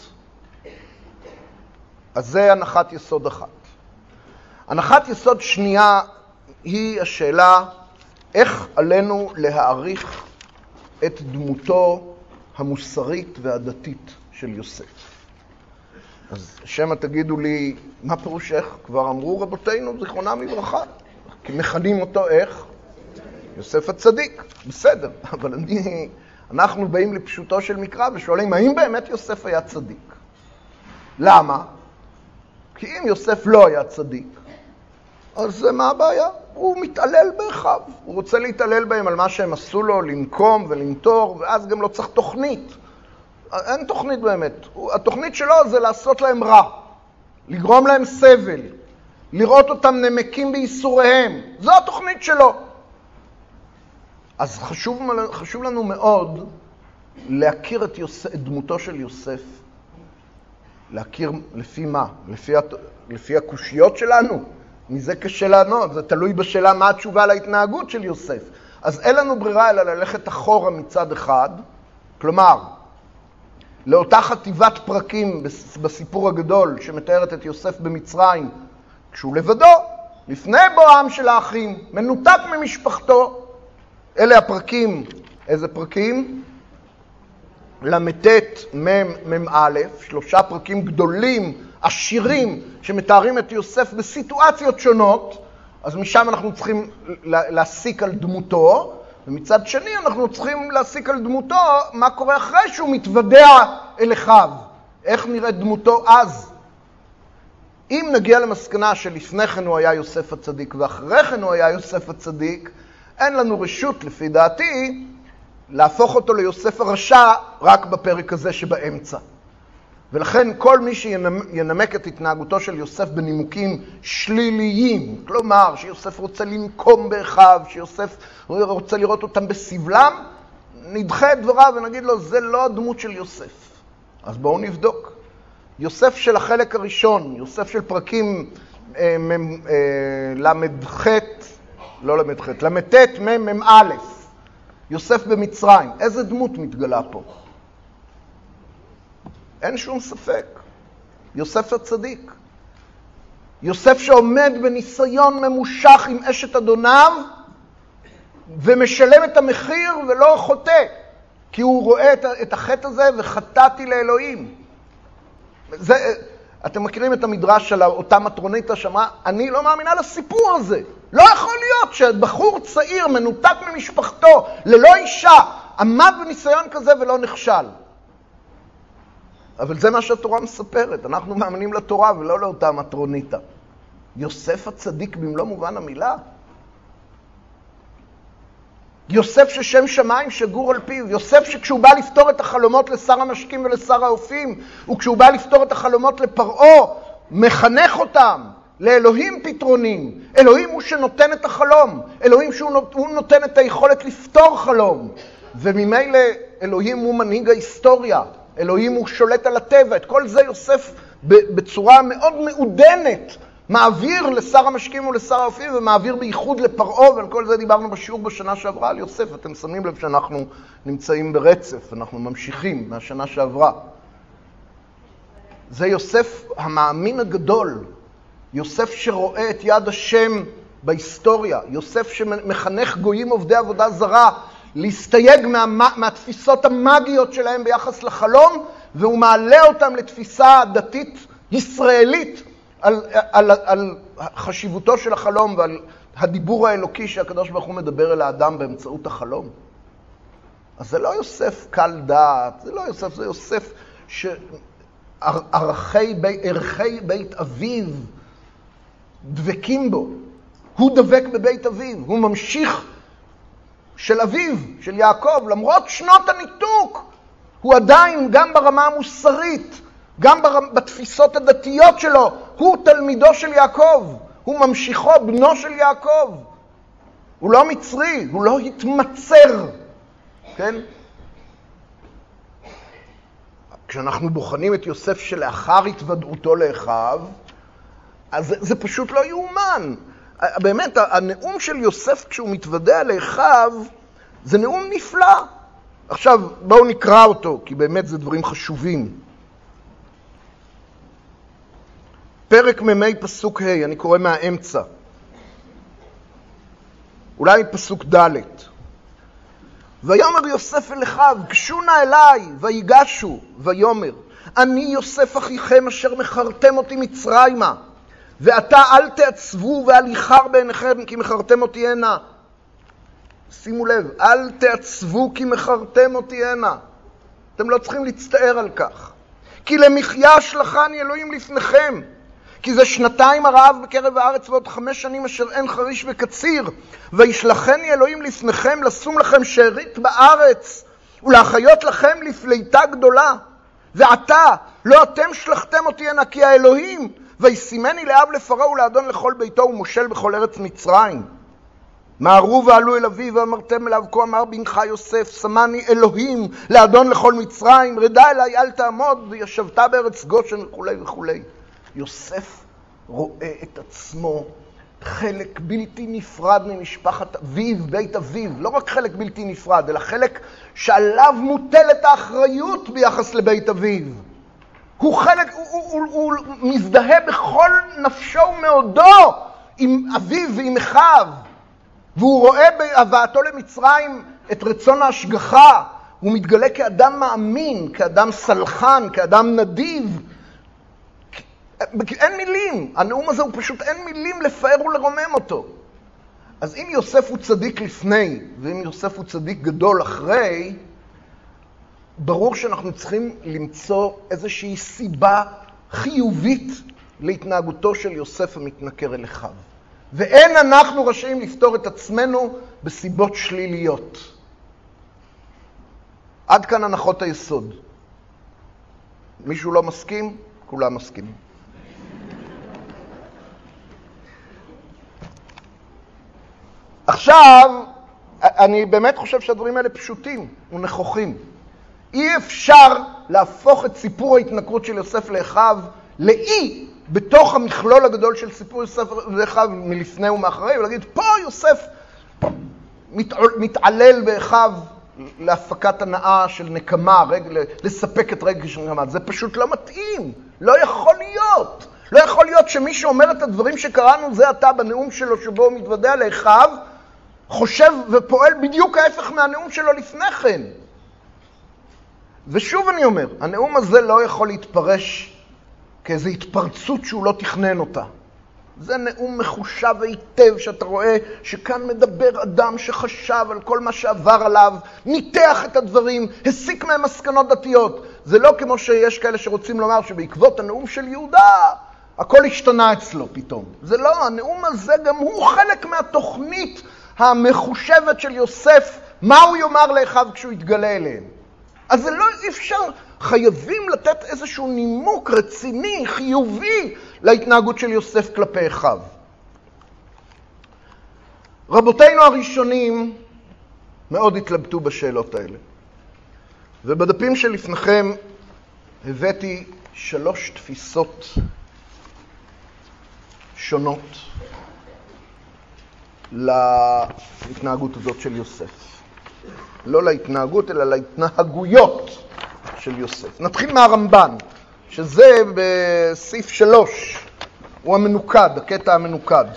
אז זה הנחת יסוד אחת. הנחת יסוד שנייה היא השאלה איך עלינו להעריך את דמותו המוסרית והדתית של יוסף. אז שמא תגידו לי, מה פירוש איך? כבר אמרו רבותינו זיכרונם לברכה. כי מכנים אותו איך? יוסף הצדיק. בסדר, אבל אני, אנחנו באים לפשוטו של מקרא ושואלים, האם באמת יוסף היה צדיק? למה? כי אם יוסף לא היה צדיק, אז מה הבעיה? הוא מתעלל באחיו. הוא רוצה להתעלל בהם על מה שהם עשו לו, לנקום ולנטור, ואז גם לא צריך תוכנית. אין תוכנית באמת. התוכנית שלו זה לעשות להם רע, לגרום להם סבל, לראות אותם נמקים בייסוריהם. זו התוכנית שלו. אז חשוב, חשוב לנו מאוד להכיר את, יוסף, את דמותו של יוסף. להכיר לפי מה? לפי, לפי הקושיות שלנו? מזה קשה לענות, זה תלוי בשאלה מה התשובה להתנהגות של יוסף. אז אין לנו ברירה אלא ללכת אחורה מצד אחד, כלומר, לאותה חטיבת פרקים בסיפור הגדול שמתארת את יוסף במצרים, כשהוא לבדו, לפני בואם של האחים, מנותק ממשפחתו. אלה הפרקים, איזה פרקים? למתת מם א', שלושה פרקים גדולים, עשירים, שמתארים את יוסף בסיטואציות שונות, אז משם אנחנו צריכים להסיק על דמותו, ומצד שני אנחנו צריכים להסיק על דמותו מה קורה אחרי שהוא מתוודע אל אחיו. איך נראית דמותו אז? אם נגיע למסקנה שלפני כן הוא היה יוסף הצדיק ואחרי כן הוא היה יוסף הצדיק, אין לנו רשות לפי דעתי להפוך אותו ליוסף הרשע רק בפרק הזה שבאמצע. ולכן כל מי שינמק את התנהגותו של יוסף בנימוקים שליליים, כלומר שיוסף רוצה לנקום באחיו, שיוסף רוצה לראות אותם בסבלם, נדחה את דבריו ונגיד לו, זה לא הדמות של יוסף. אז בואו נבדוק. יוסף של החלק הראשון, יוסף של פרקים אה, אה, למ"ח, לא למ"ח, למ"ט מ"מ א', יוסף במצרים. איזה דמות מתגלה פה? אין שום ספק. יוסף הצדיק. יוסף שעומד בניסיון ממושך עם אשת אדוניו, ומשלם את המחיר ולא חוטא, כי הוא רואה את החטא הזה וחטאתי לאלוהים. זה, אתם מכירים את המדרש של אותה מטרוניתא שאמרה, אני לא מאמינה לסיפור הזה. לא יכול להיות שבחור צעיר מנותק ממשפחתו, ללא אישה, עמד בניסיון כזה ולא נכשל. אבל זה מה שהתורה מספרת. אנחנו מאמינים לתורה ולא לאותה מטרוניתא. יוסף הצדיק במלוא מובן המילה. יוסף ששם שמיים שגור על פיו. יוסף שכשהוא בא לפתור את החלומות לשר המשקים ולשר האופים, וכשהוא בא לפתור את החלומות לפרעה, מחנך אותם לאלוהים פתרונים. אלוהים הוא שנותן את החלום. אלוהים שהוא נותן את היכולת לפתור חלום. וממילא אלוהים הוא מנהיג ההיסטוריה. אלוהים הוא שולט על הטבע. את כל זה יוסף בצורה מאוד מעודנת מעביר לשר המשקים ולשר האופים, ומעביר בייחוד לפרעה, ועל כל זה דיברנו בשיעור בשנה שעברה על יוסף. אתם שמים לב שאנחנו נמצאים ברצף, אנחנו ממשיכים מהשנה שעברה. זה יוסף המאמין הגדול, יוסף שרואה את יד השם בהיסטוריה, יוסף שמחנך גויים עובדי עבודה זרה להסתייג מה, מהתפיסות המאגיות שלהם ביחס לחלום, והוא מעלה אותם לתפיסה דתית ישראלית על, על, על חשיבותו של החלום ועל הדיבור האלוקי שהקדוש ברוך הוא מדבר אל האדם באמצעות החלום. אז זה לא יוסף קל דעת, זה לא יוסף, זה יוסף שערכי בי, ערכי בית אביו דבקים בו. הוא דבק בבית אביו, הוא ממשיך של אביו, של יעקב, למרות שנות הניתוק. הוא עדיין, גם ברמה המוסרית, גם בתפיסות הדתיות שלו, הוא תלמידו של יעקב, הוא ממשיכו, בנו של יעקב. הוא לא מצרי, הוא לא התמצר, כן? כשאנחנו בוחנים את יוסף שלאחר התוודעותו לאחיו, אז זה, זה פשוט לא יאומן. באמת, הנאום של יוסף כשהוא מתוודע לאחיו, זה נאום נפלא. עכשיו, בואו נקרא אותו, כי באמת זה דברים חשובים. פרק ממי פסוק ה', אני קורא מהאמצע. אולי פסוק ד'. ויאמר יוסף אל אחיו, גשו נא אליי, ויגשו, ויאמר, אני יוסף אחיכם אשר מכרתם אותי מצרימה, ועתה אל תעצבו ואל יחר בעיניכם, כי מכרתם אותי הנה. שימו לב, אל תעצבו כי מכרתם אותי הנה. אתם לא צריכים להצטער על כך. כי למחיה שלחני אלוהים לפניכם. כי זה שנתיים הרעב בקרב הארץ ועוד חמש שנים אשר אין חריש וקציר. וישלחני אלוהים לפניכם לשום לכם שארית בארץ ולהחיות לכם לפליטה גדולה. ועתה לא אתם שלחתם אותי הנה כי האלוהים. וישימני לאב לפרעה ולאדון לכל ביתו ומושל בכל ארץ מצרים. מערו ועלו אל אביו ואמרתם אליו, כה אמר בנך יוסף, שמני אלוהים לאדון לכל מצרים, רדה אליי אל תעמוד, וישבת בארץ גושן וכו' וכו'. יוסף רואה את עצמו חלק בלתי נפרד ממשפחת אביו, בית אביו, לא רק חלק בלתי נפרד, אלא חלק שעליו מוטלת האחריות ביחס לבית אביו. הוא חלק, הוא, הוא, הוא, הוא מזדהה בכל נפשו ומאודו עם אביו ועם אחיו. והוא רואה בהבאתו למצרים את רצון ההשגחה. הוא מתגלה כאדם מאמין, כאדם סלחן, כאדם נדיב. אין מילים. הנאום הזה הוא פשוט אין מילים לפאר ולרומם אותו. אז אם יוסף הוא צדיק לפני, ואם יוסף הוא צדיק גדול אחרי, ברור שאנחנו צריכים למצוא איזושהי סיבה חיובית להתנהגותו של יוסף המתנכר אל אחיו. ואין אנחנו רשאים לפתור את עצמנו בסיבות שליליות. עד כאן הנחות היסוד. מישהו לא מסכים? כולם מסכימים. עכשיו, אני באמת חושב שהדברים האלה פשוטים ונכוחים. אי אפשר להפוך את סיפור ההתנכרות של יוסף לאחיו לאי בתוך המכלול הגדול של סיפור יוסף לאחיו מלפני ומאחרי, ולהגיד, פה יוסף מתעלל באחיו להפקת הנאה של נקמה, רגל, לספק את רגל של נקמה. זה פשוט לא מתאים, לא יכול להיות. לא יכול להיות שמי שאומר את הדברים שקראנו זה עתה בנאום שלו שבו הוא מתוודע לאחיו, חושב ופועל בדיוק ההפך מהנאום שלו לפני כן. ושוב אני אומר, הנאום הזה לא יכול להתפרש כאיזו התפרצות שהוא לא תכנן אותה. זה נאום מחושב היטב שאתה רואה שכאן מדבר אדם שחשב על כל מה שעבר עליו, ניתח את הדברים, הסיק מהם מסקנות דתיות. זה לא כמו שיש כאלה שרוצים לומר שבעקבות הנאום של יהודה הכל השתנה אצלו פתאום. זה לא, הנאום הזה גם הוא חלק מהתוכנית המחושבת של יוסף, מה הוא יאמר לאחיו כשהוא יתגלה אליהם. אז זה לא אפשר, חייבים לתת איזשהו נימוק רציני, חיובי, להתנהגות של יוסף כלפי אחיו. רבותינו הראשונים מאוד התלבטו בשאלות האלה. ובדפים שלפניכם הבאתי שלוש תפיסות שונות להתנהגות הזאת של יוסף. לא להתנהגות, אלא להתנהגויות של יוסף. נתחיל מהרמב"ן, שזה בסעיף שלוש, הוא המנוקד, הקטע המנוקד.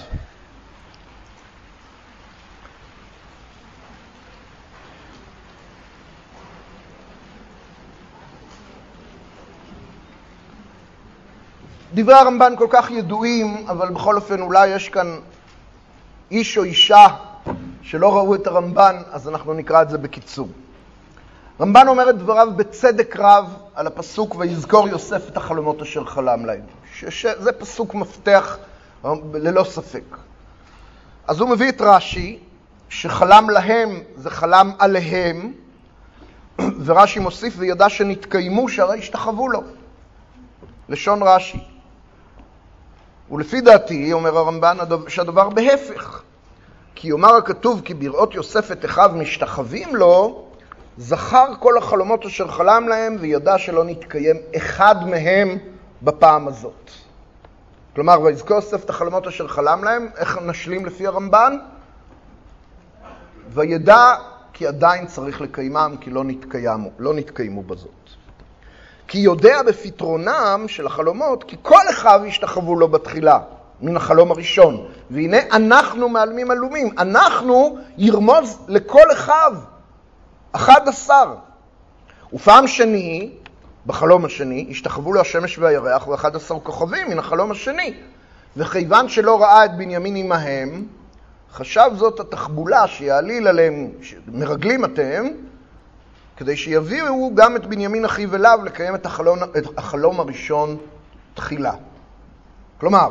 דברי הרמב"ן כל כך ידועים, אבל בכל אופן אולי יש כאן איש או אישה שלא ראו את הרמב"ן, אז אנחנו נקרא את זה בקיצור. רמב"ן אומר את דבריו בצדק רב על הפסוק ויזכור יוסף את החלומות אשר חלם להם. שזה פסוק מפתח ללא ספק. אז הוא מביא את רש"י, שחלם להם זה חלם עליהם, ורש"י מוסיף וידע שנתקיימו שהרי השתחוו לו. לשון רש"י. ולפי דעתי, אומר הרמב"ן, שהדבר בהפך. כי יאמר הכתוב כי בראות יוסף את אחיו משתחווים לו, זכר כל החלומות אשר חלם להם וידע שלא נתקיים אחד מהם בפעם הזאת. כלומר, ויזכור יוסף את החלומות אשר חלם להם, איך נשלים לפי הרמב"ן? וידע כי עדיין צריך לקיימם, כי לא נתקיימו, לא נתקיימו בזאת. כי יודע בפתרונם של החלומות, כי כל אחיו ישתחוו לו בתחילה, מן החלום הראשון. והנה אנחנו מעלמים עלומים. אנחנו ירמוז לכל אחיו, אחד עשר. ופעם שני, בחלום השני, ישתחוו לו השמש והירח ואחד עשר כוכבים מן החלום השני. וכיוון שלא ראה את בנימין עמהם, חשב זאת התחבולה שיעליל עליהם, מרגלים אתם, כדי שיביאו גם את בנימין אחיו אליו לקיים את החלום, את החלום הראשון תחילה. כלומר,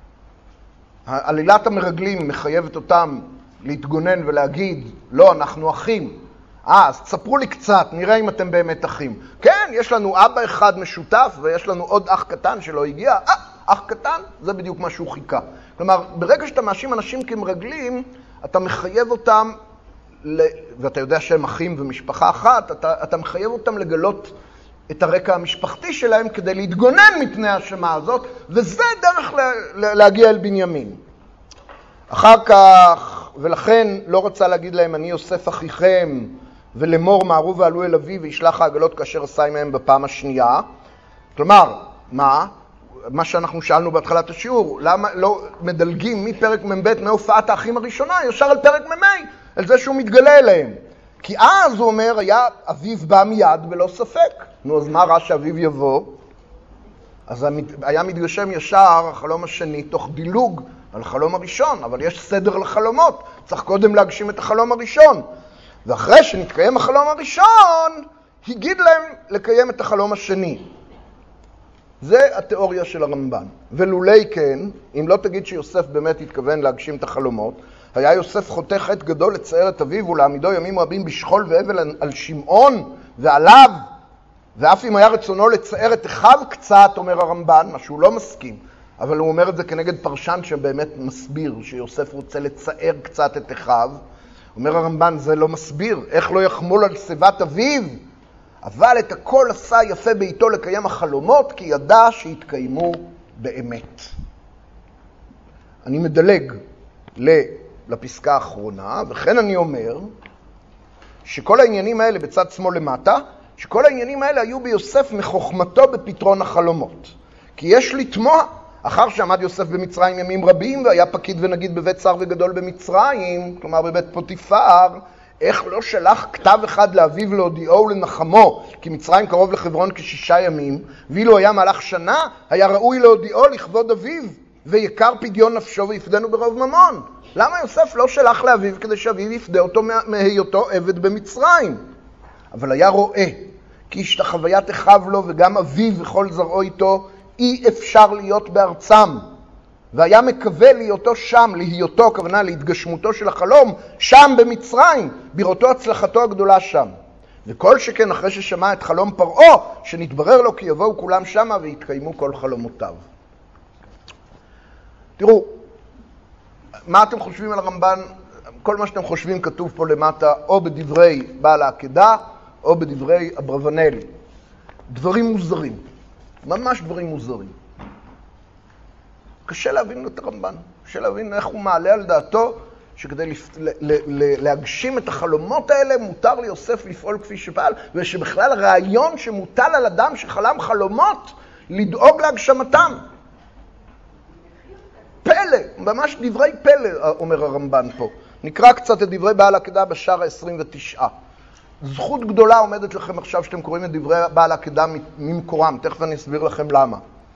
עלילת המרגלים מחייבת אותם להתגונן ולהגיד, לא, אנחנו אחים. אה, אז תספרו לי קצת, נראה אם אתם באמת אחים. כן, יש לנו אבא אחד משותף ויש לנו עוד אח קטן שלא הגיע. אה, אח קטן, זה בדיוק מה שהוא חיכה. כלומר, ברגע שאתה מאשים אנשים כמרגלים, אתה מחייב אותם, ואתה יודע שהם אחים ומשפחה אחת, אתה, אתה מחייב אותם לגלות את הרקע המשפחתי שלהם כדי להתגונן מפני האשמה הזאת, וזה דרך להגיע אל בנימין. אחר כך, ולכן לא רצה להגיד להם, אני יוסף אחיכם, ולמור מערו ועלו אל אבי, וישלח העגלות כאשר עשה עמהם בפעם השנייה. כלומר, מה? מה שאנחנו שאלנו בהתחלת השיעור, למה לא מדלגים מפרק מב' מהופעת האחים הראשונה, ישר על פרק ממי, על זה שהוא מתגלה אליהם. כי אז הוא אומר, היה אביו בא מיד בלא ספק. נו, אז מה רע שאביו יבוא? אז היה מתגשם ישר החלום השני תוך דילוג על החלום הראשון, אבל יש סדר לחלומות, צריך קודם להגשים את החלום הראשון. ואחרי שנתקיים החלום הראשון, הגיד להם לקיים את החלום השני. זה התיאוריה של הרמב"ן. ולולי כן, אם לא תגיד שיוסף באמת התכוון להגשים את החלומות, היה יוסף חוטא חטא גדול לצייר את אביו ולעמידו ימים רבים בשכול ואבל על שמעון ועליו, ואף אם היה רצונו לצייר את אחיו קצת, אומר הרמב"ן, מה שהוא לא מסכים, אבל הוא אומר את זה כנגד פרשן שבאמת מסביר שיוסף רוצה לצייר קצת את אחיו. אומר הרמב"ן, זה לא מסביר, איך לא יחמול על שיבת אביו? אבל את הכל עשה יפה ביתו לקיים החלומות, כי ידע שהתקיימו באמת. אני מדלג לפסקה האחרונה, וכן אני אומר שכל העניינים האלה בצד שמאל למטה, שכל העניינים האלה היו ביוסף מחוכמתו בפתרון החלומות. כי יש לתמוע, אחר שעמד יוסף במצרים ימים רבים, והיה פקיד ונגיד בבית שר וגדול במצרים, כלומר בבית פוטיפר, איך לא שלח כתב אחד לאביו להודיעו ולנחמו, כי מצרים קרוב לחברון כשישה ימים, ואילו היה מהלך שנה, היה ראוי להודיעו לכבוד אביו, ויקר פדיון נפשו ויפדנו ברוב ממון. למה יוסף לא שלח לאביו כדי שאביו יפדה אותו מהיותו עבד במצרים? אבל היה רואה, כי השתחוויית אחיו לו וגם אביו וכל זרעו איתו, אי אפשר להיות בארצם. והיה מקווה להיותו שם, להיותו, הכוונה להתגשמותו של החלום, שם במצרים, בראותו הצלחתו הגדולה שם. וכל שכן אחרי ששמע את חלום פרעה, שנתברר לו כי יבואו כולם שמה ויתקיימו כל חלומותיו. תראו, מה אתם חושבים על הרמב"ן? כל מה שאתם חושבים כתוב פה למטה, או בדברי בעל העקדה, או בדברי אברבנאל. דברים מוזרים, ממש דברים מוזרים. קשה להבין את הרמב"ן, קשה להבין איך הוא מעלה על דעתו, שכדי לפ... ל... ל... ל... להגשים את החלומות האלה, מותר ליוסף לפעול כפי שפעל, ושבכלל רעיון שמוטל על אדם שחלם חלומות, לדאוג להגשמתם. פלא, ממש דברי פלא, אומר הרמב"ן פה. נקרא קצת את דברי בעל העקדה בשער ה-עשרים ותשע. זכות גדולה עומדת לכם עכשיו שאתם קוראים את דברי בעל העקדה ממקורם, תכף אני אסביר לכם למה.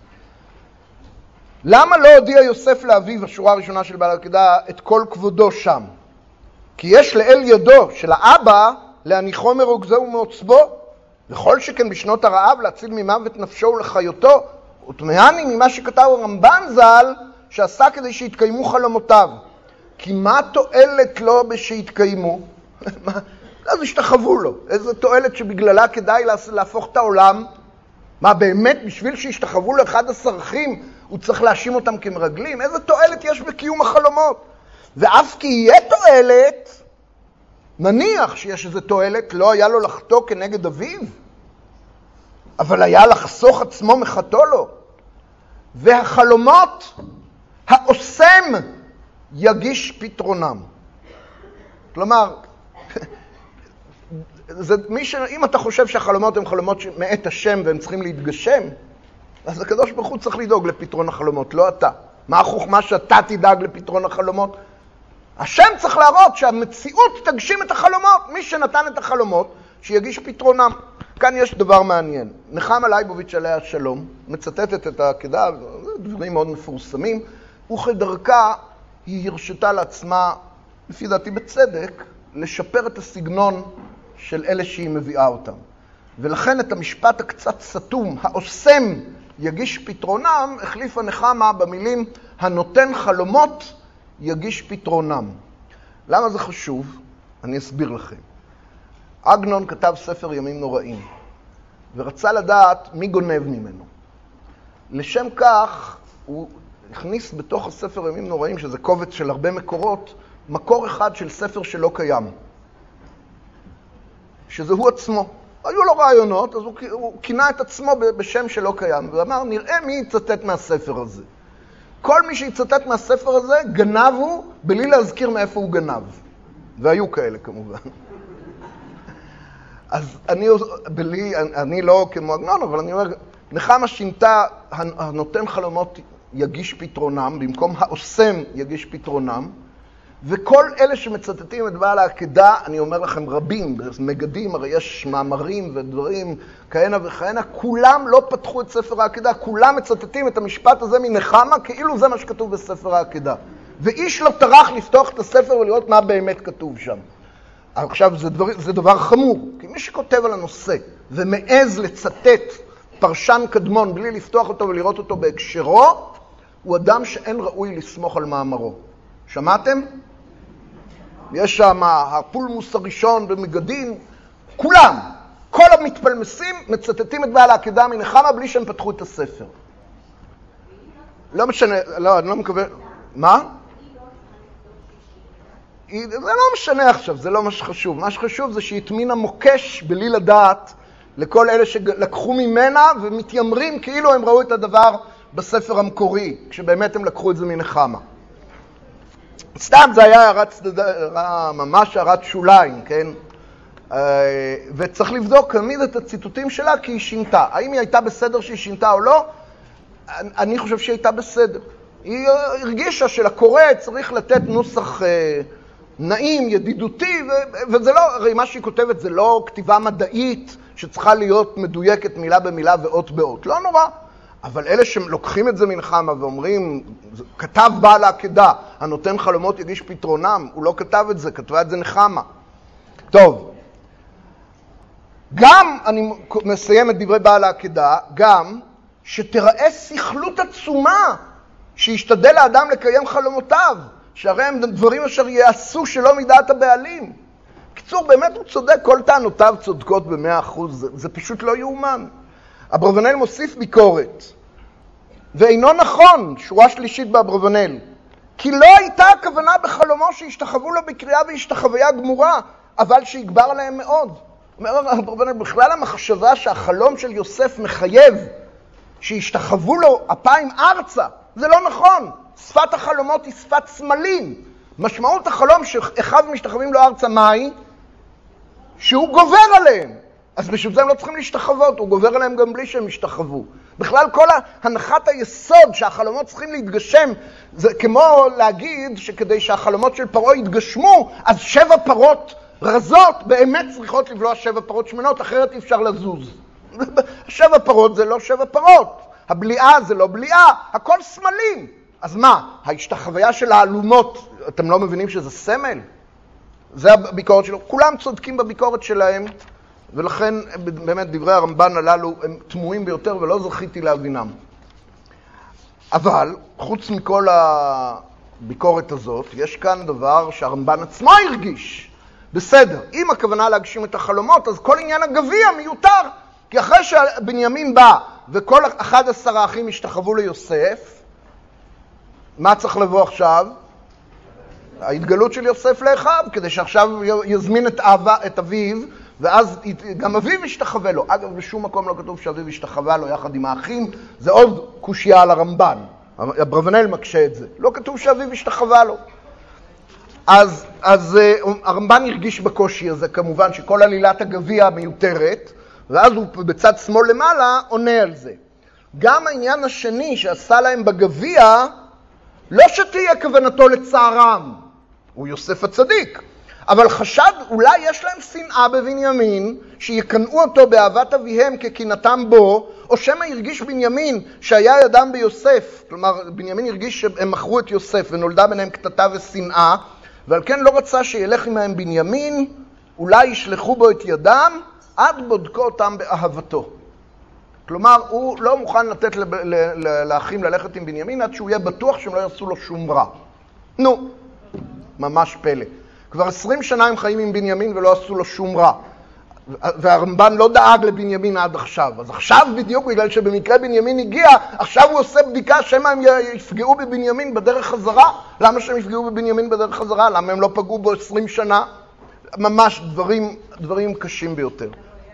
למה לא הודיע יוסף לאביו, השורה הראשונה של בעל העקדה, את כל כבודו שם? כי יש לאל ידו של האבא להניחו מרוגזו ומעוצבו, וכל שכן בשנות הרעב להציל ממוות נפשו ולחיותו, ותמהני ממה שכתב הרמב"ן ז"ל, שעשה כדי שיתקיימו חלומותיו. כי מה תועלת לו בשיתקיימו? אז השתחוו לו. איזו תועלת שבגללה כדאי להפוך את העולם? מה באמת, בשביל שישתחוו לאחד הסרחים, הוא צריך להאשים אותם כמרגלים? איזה תועלת יש בקיום החלומות? ואף כי יהיה תועלת, נניח שיש איזו תועלת, לא היה לו לחטוא כנגד אביו, אבל היה לחסוך עצמו מחטוא לו. והחלומות, האוסם יגיש פתרונם. כלומר, זה מי ש... אם אתה חושב שהחלומות הם חלומות מאת השם והם צריכים להתגשם, אז הקדוש ברוך הוא צריך לדאוג לפתרון החלומות, לא אתה. מה החוכמה שאתה תדאג לפתרון החלומות? השם צריך להראות שהמציאות תגשים את החלומות. מי שנתן את החלומות, שיגיש פתרונם. כאן יש דבר מעניין. נחמה לייבוביץ' עליה השלום, מצטטת את העקדה, דברים מאוד מפורסמים, וכדרכה היא הרשתה לעצמה, לפי דעתי בצדק, לשפר את הסגנון של אלה שהיא מביאה אותם. ולכן את המשפט הקצת סתום, האוסם יגיש פתרונם, החליפה נחמה במילים הנותן חלומות יגיש פתרונם. למה זה חשוב? אני אסביר לכם. עגנון כתב ספר ימים נוראים, ורצה לדעת מי גונב ממנו. לשם כך הוא הכניס בתוך הספר ימים נוראים, שזה קובץ של הרבה מקורות, מקור אחד של ספר שלא קיים, שזה הוא עצמו. היו לו רעיונות, אז הוא, הוא כינה את עצמו בשם שלא קיים, ואמר, נראה מי יצטט מהספר הזה. כל מי שיצטט מהספר הזה, גנב הוא, בלי להזכיר מאיפה הוא גנב. והיו כאלה כמובן. אז אני, בלי, אני, אני לא כמו עגנון, אבל אני אומר, נחמה שינתה, הנותן חלומות יגיש פתרונם, במקום האוסם יגיש פתרונם, וכל אלה שמצטטים את בעל העקדה, אני אומר לכם רבים, מגדים, הרי יש מאמרים ודברים כהנה וכהנה, כולם לא פתחו את ספר העקדה, כולם מצטטים את המשפט הזה מנחמה, כאילו זה מה שכתוב בספר העקדה. ואיש לא טרח לפתוח את הספר ולראות מה באמת כתוב שם. עכשיו, זה דבר, זה דבר חמור, כי מי שכותב על הנושא ומעז לצטט פרשן קדמון בלי לפתוח אותו ולראות אותו בהקשרו, הוא אדם שאין ראוי לסמוך על מאמרו. שמעתם? יש שם הפולמוס הראשון במגדים, כולם, כל המתפלמסים מצטטים את בעל העקדה מנחמה בלי שהם פתחו את הספר. לא משנה, לא, אני לא מקווה, מה? זה לא משנה עכשיו, זה לא מה שחשוב. מה שחשוב זה שהתמינה מוקש בלי לדעת לכל אלה שלקחו ממנה ומתיימרים כאילו הם ראו את הדבר בספר המקורי, כשבאמת הם לקחו את זה מנחמה. סתם זה היה הערת, ממש הערת שוליים, כן? וצריך לבדוק תמיד את הציטוטים שלה כי היא שינתה. האם היא הייתה בסדר שהיא שינתה או לא? אני חושב שהיא הייתה בסדר. היא הרגישה שלקורא צריך לתת נוסח נעים, ידידותי, וזה לא, הרי מה שהיא כותבת זה לא כתיבה מדעית שצריכה להיות מדויקת מילה במילה ואות באות. לא נורא. אבל אלה שלוקחים את זה מנחמה ואומרים, כתב בעל העקדה, הנותן חלומות יגיש פתרונם, הוא לא כתב את זה, כתבה את זה נחמה. טוב. גם, אני מסיים את דברי בעל העקדה, גם שתראה שכלות עצומה, שישתדל האדם לקיים חלומותיו, שהרי הם דברים אשר יעשו שלא מדעת הבעלים. בקיצור, באמת הוא צודק, כל טענותיו צודקות במאה אחוז, זה, זה פשוט לא יאומן. אברבנאל מוסיף ביקורת, ואינו נכון, שורה שלישית באברבנאל, כי לא הייתה הכוונה בחלומו שהשתחוו לו בקריאה והשתחוויה גמורה, אבל שיגבר להם מאוד. אומר אברבנאל, בכלל המחשבה שהחלום של יוסף מחייב שהשתחוו לו אפיים ארצה, זה לא נכון. שפת החלומות היא שפת סמלים. משמעות החלום שאחיו משתחווים לו ארצה מהי? שהוא גובר עליהם. אז בשביל זה הם לא צריכים להשתחוות, הוא גובר עליהם גם בלי שהם השתחוו. בכלל כל הנחת היסוד שהחלומות צריכים להתגשם, זה כמו להגיד שכדי שהחלומות של פרעה יתגשמו, אז שבע פרות רזות באמת צריכות לבלוע שבע פרות שמנות, אחרת אי אפשר לזוז. שבע פרות זה לא שבע פרות, הבליעה זה לא בליעה, הכל סמלים. אז מה, ההשתחוויה של האלומות, אתם לא מבינים שזה סמל? זה הביקורת שלו. כולם צודקים בביקורת שלהם, ולכן באמת דברי הרמב"ן הללו הם תמוהים ביותר ולא זכיתי להבינם. אבל חוץ מכל הביקורת הזאת, יש כאן דבר שהרמב"ן עצמו הרגיש. בסדר, אם הכוונה להגשים את החלומות, אז כל עניין הגביע מיותר. כי אחרי שבנימין בא וכל אחד עשר האחים השתחוו ליוסף, מה צריך לבוא עכשיו? ההתגלות של יוסף לאחיו, כדי שעכשיו יזמין את, אבא, את אביו, ואז גם אביו ישתחווה לו. אגב, בשום מקום לא כתוב שאביו ישתחווה לו יחד עם האחים, זה עוד קושיה על הרמב"ן. אברבנאל מקשה את זה. לא כתוב שאביו ישתחווה לו. אז, אז הרמב"ן הרגיש בקושי הזה, כמובן שכל עלילת הגביע מיותרת, ואז הוא בצד שמאל למעלה עונה על זה. גם העניין השני שעשה להם בגביע, לא שתהיה כוונתו לצערם, הוא יוסף הצדיק, אבל חשד אולי יש להם שנאה בבנימין, שיקנאו אותו באהבת אביהם כקנאתם בו, או שמא הרגיש בנימין שהיה ידם ביוסף, כלומר בנימין הרגיש שהם מכרו את יוסף ונולדה ביניהם קטטה ושנאה, ועל כן לא רצה שילך עמהם בנימין, אולי ישלחו בו את ידם, עד בודקו אותם באהבתו. כלומר, הוא לא מוכן לתת לאחים ללכת עם בנימין, עד שהוא יהיה בטוח שהם לא יעשו לו שום רע. נו, ממש פלא. כבר עשרים שנה הם חיים עם בנימין ולא עשו לו שום רע. והרמב"ן לא דאג לבנימין עד עכשיו. אז עכשיו בדיוק בגלל שבמקרה בנימין הגיע, עכשיו הוא עושה בדיקה שמה הם יפגעו בבנימין בדרך חזרה. למה שהם יפגעו בבנימין בדרך חזרה? למה הם לא פגעו בו עשרים שנה? ממש דברים, דברים קשים ביותר.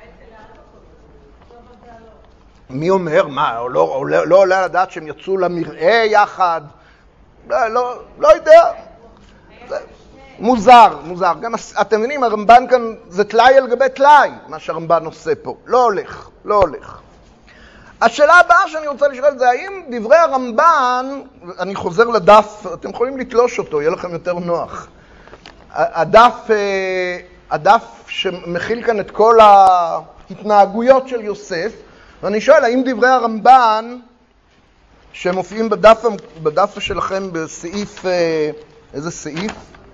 מי אומר? מה? לא, לא, לא, לא עולה לדעת שהם יצאו למראה יחד? לא, לא, לא יודע. מוזר, מוזר. גם אתם מבינים, הרמב"ן כאן זה תלאי על גבי תלאי, מה שהרמב"ן עושה פה. לא הולך, לא הולך. השאלה הבאה שאני רוצה לשאול זה, האם דברי הרמב"ן, אני חוזר לדף, אתם יכולים לתלוש אותו, יהיה לכם יותר נוח. הדף, הדף שמכיל כאן את כל ההתנהגויות של יוסף, ואני שואל, האם דברי הרמב"ן, שמופיעים בדף, בדף שלכם בסעיף, איזה סעיף?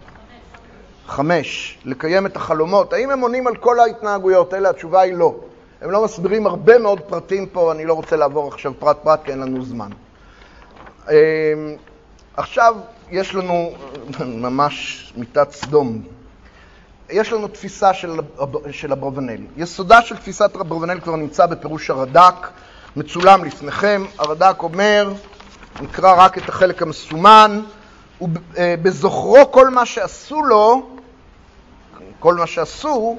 חמש, לקיים את החלומות, האם הם עונים על כל ההתנהגויות האלה? התשובה היא לא. הם לא מסבירים הרבה מאוד פרטים פה, אני לא רוצה לעבור עכשיו פרט פרט, כי אין לנו זמן. עכשיו יש לנו ממש מיטת סדום. יש לנו תפיסה של, של אברבנאל. יסודה של תפיסת אברבנאל כבר נמצא בפירוש הרד"ק, מצולם לפניכם. הרד"ק אומר, נקרא רק את החלק המסומן, ובזוכרו כל מה שעשו לו, כל מה שעשו,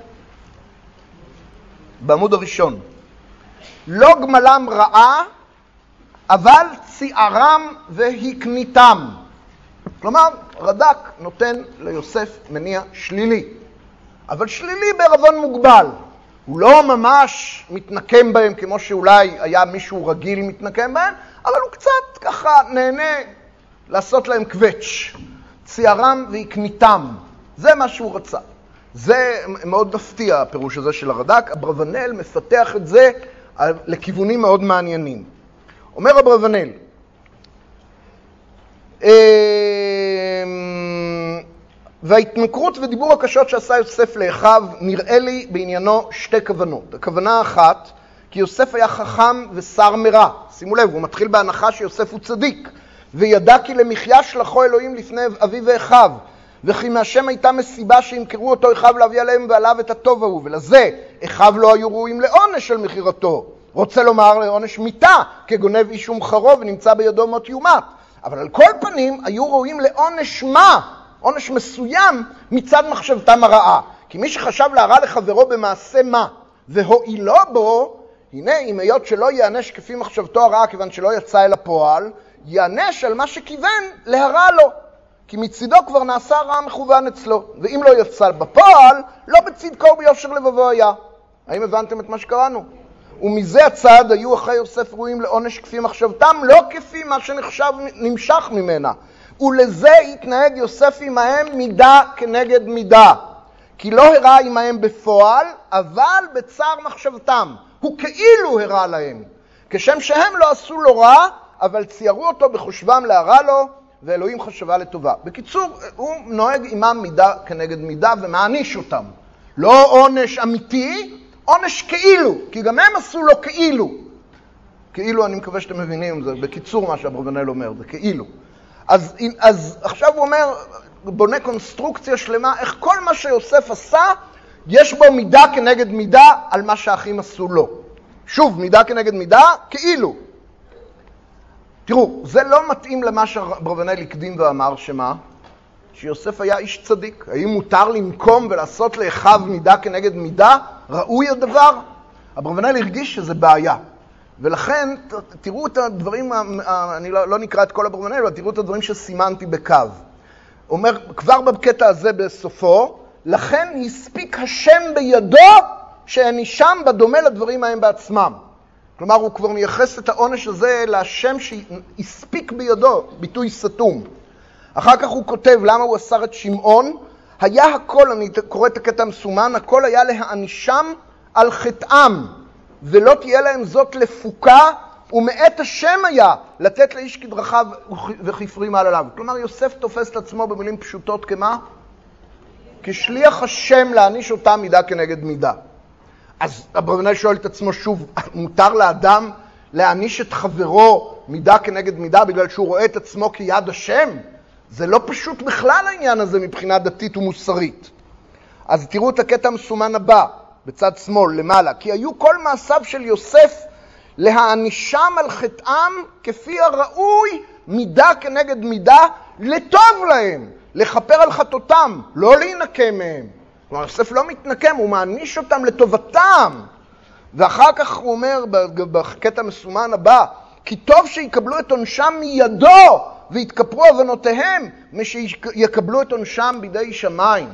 בעמוד הראשון, לא גמלם רעה, אבל ציערם והקניתם. כלומר, רד"ק נותן ליוסף מניע שלילי, אבל שלילי בערבון מוגבל. הוא לא ממש מתנקם בהם כמו שאולי היה מישהו רגיל מתנקם בהם, אבל הוא קצת ככה נהנה לעשות להם קווץ'. ציערם והקניתם, זה מה שהוא רצה. זה מאוד מפתיע, הפירוש הזה של הרד"ק. אברבנאל מפתח את זה לכיוונים מאוד מעניינים. אומר אברבנאל, וההתנכרות ודיבור הקשות שעשה יוסף לאחיו נראה לי בעניינו שתי כוונות. הכוונה האחת, כי יוסף היה חכם ושר מרע. שימו לב, הוא מתחיל בהנחה שיוסף הוא צדיק, וידע כי למחיה שלחו אלוהים לפני אביו ואחיו, וכי מהשם הייתה מסיבה שימכרו אותו אחיו להביא עליהם ועליו את הטוב ההוא, ולזה אחיו לא היו ראויים לעונש של מחירתו. רוצה לומר לעונש מיתה, כגונב איש ומחרו ונמצא בידו מות יומת. אבל על כל פנים היו ראויים לעונש מה? עונש מסוים מצד מחשבתם הרעה. כי מי שחשב להרע לחברו במעשה מה, והועילו בו, הנה, אם היות שלא יענש כפי מחשבתו הרעה, כיוון שלא יצא אל הפועל, יענש על מה שכיוון להרע לו. כי מצידו כבר נעשה רע מכוון אצלו. ואם לא יצא בפועל, לא בצדקו ביושר לבבו היה. האם הבנתם את מה שקראנו? ומזה הצד היו אחרי יוסף ראויים לעונש כפי מחשבתם, לא כפי מה שנחשב נמשך ממנה. ולזה התנהג יוסף עמהם מידה כנגד מידה. כי לא הרע עמהם בפועל, אבל בצער מחשבתם. הוא כאילו הרע להם. כשם שהם לא עשו לו רע, אבל ציירו אותו בחושבם להרע לו, ואלוהים חשבה לטובה. בקיצור, הוא נוהג עמם מידה כנגד מידה ומעניש אותם. לא עונש אמיתי, עונש כאילו, כי גם הם עשו לו כאילו. כאילו, אני מקווה שאתם מבינים, זה בקיצור מה שאברבנאל אומר, זה כאילו. אז, אז עכשיו הוא אומר, בונה קונסטרוקציה שלמה, איך כל מה שיוסף עשה, יש בו מידה כנגד מידה על מה שהאחים עשו לו. שוב, מידה כנגד מידה, כאילו. תראו, זה לא מתאים למה שאברבנאל הקדים ואמר שמה? שיוסף היה איש צדיק. האם מותר לנקום ולעשות לאחיו מידה כנגד מידה? ראוי הדבר? אברבנאל הרגיש שזה בעיה. ולכן, תראו את הדברים, אני לא, לא נקרא את כל אברבנאל, אבל תראו את הדברים שסימנתי בקו. אומר, כבר בקטע הזה בסופו, לכן הספיק השם בידו שהנישם בדומה לדברים ההם בעצמם. כלומר, הוא כבר מייחס את העונש הזה להשם שהספיק בידו, ביטוי סתום. אחר כך הוא כותב למה הוא אסר את שמעון. היה הכל, אני קורא את הקטע המסומן, הכל היה להענישם על חטאם, ולא תהיה להם זאת לפוקה, ומאת השם היה לתת לאיש כדרכיו וכפרי מעליו. כלומר, יוסף תופס את עצמו במילים פשוטות כמה? כשליח השם להעניש אותם מידה כנגד מידה. אז אברבנאל שואל את עצמו שוב, מותר לאדם להעניש את חברו מידה כנגד מידה בגלל שהוא רואה את עצמו כיד השם? זה לא פשוט בכלל העניין הזה מבחינה דתית ומוסרית. אז תראו את הקטע המסומן הבא, בצד שמאל, למעלה. כי היו כל מעשיו של יוסף להענישם על חטאם כפי הראוי, מידה כנגד מידה, לטוב להם, לכפר על חטאותם, לא להינקם מהם. כלומר, יוסף לא מתנקם, הוא מעניש אותם לטובתם. ואחר כך הוא אומר בקטע המסומן הבא, כי טוב שיקבלו את עונשם מידו ויתכפרו עוונותיהם, משיקבלו את עונשם בידי שמיים.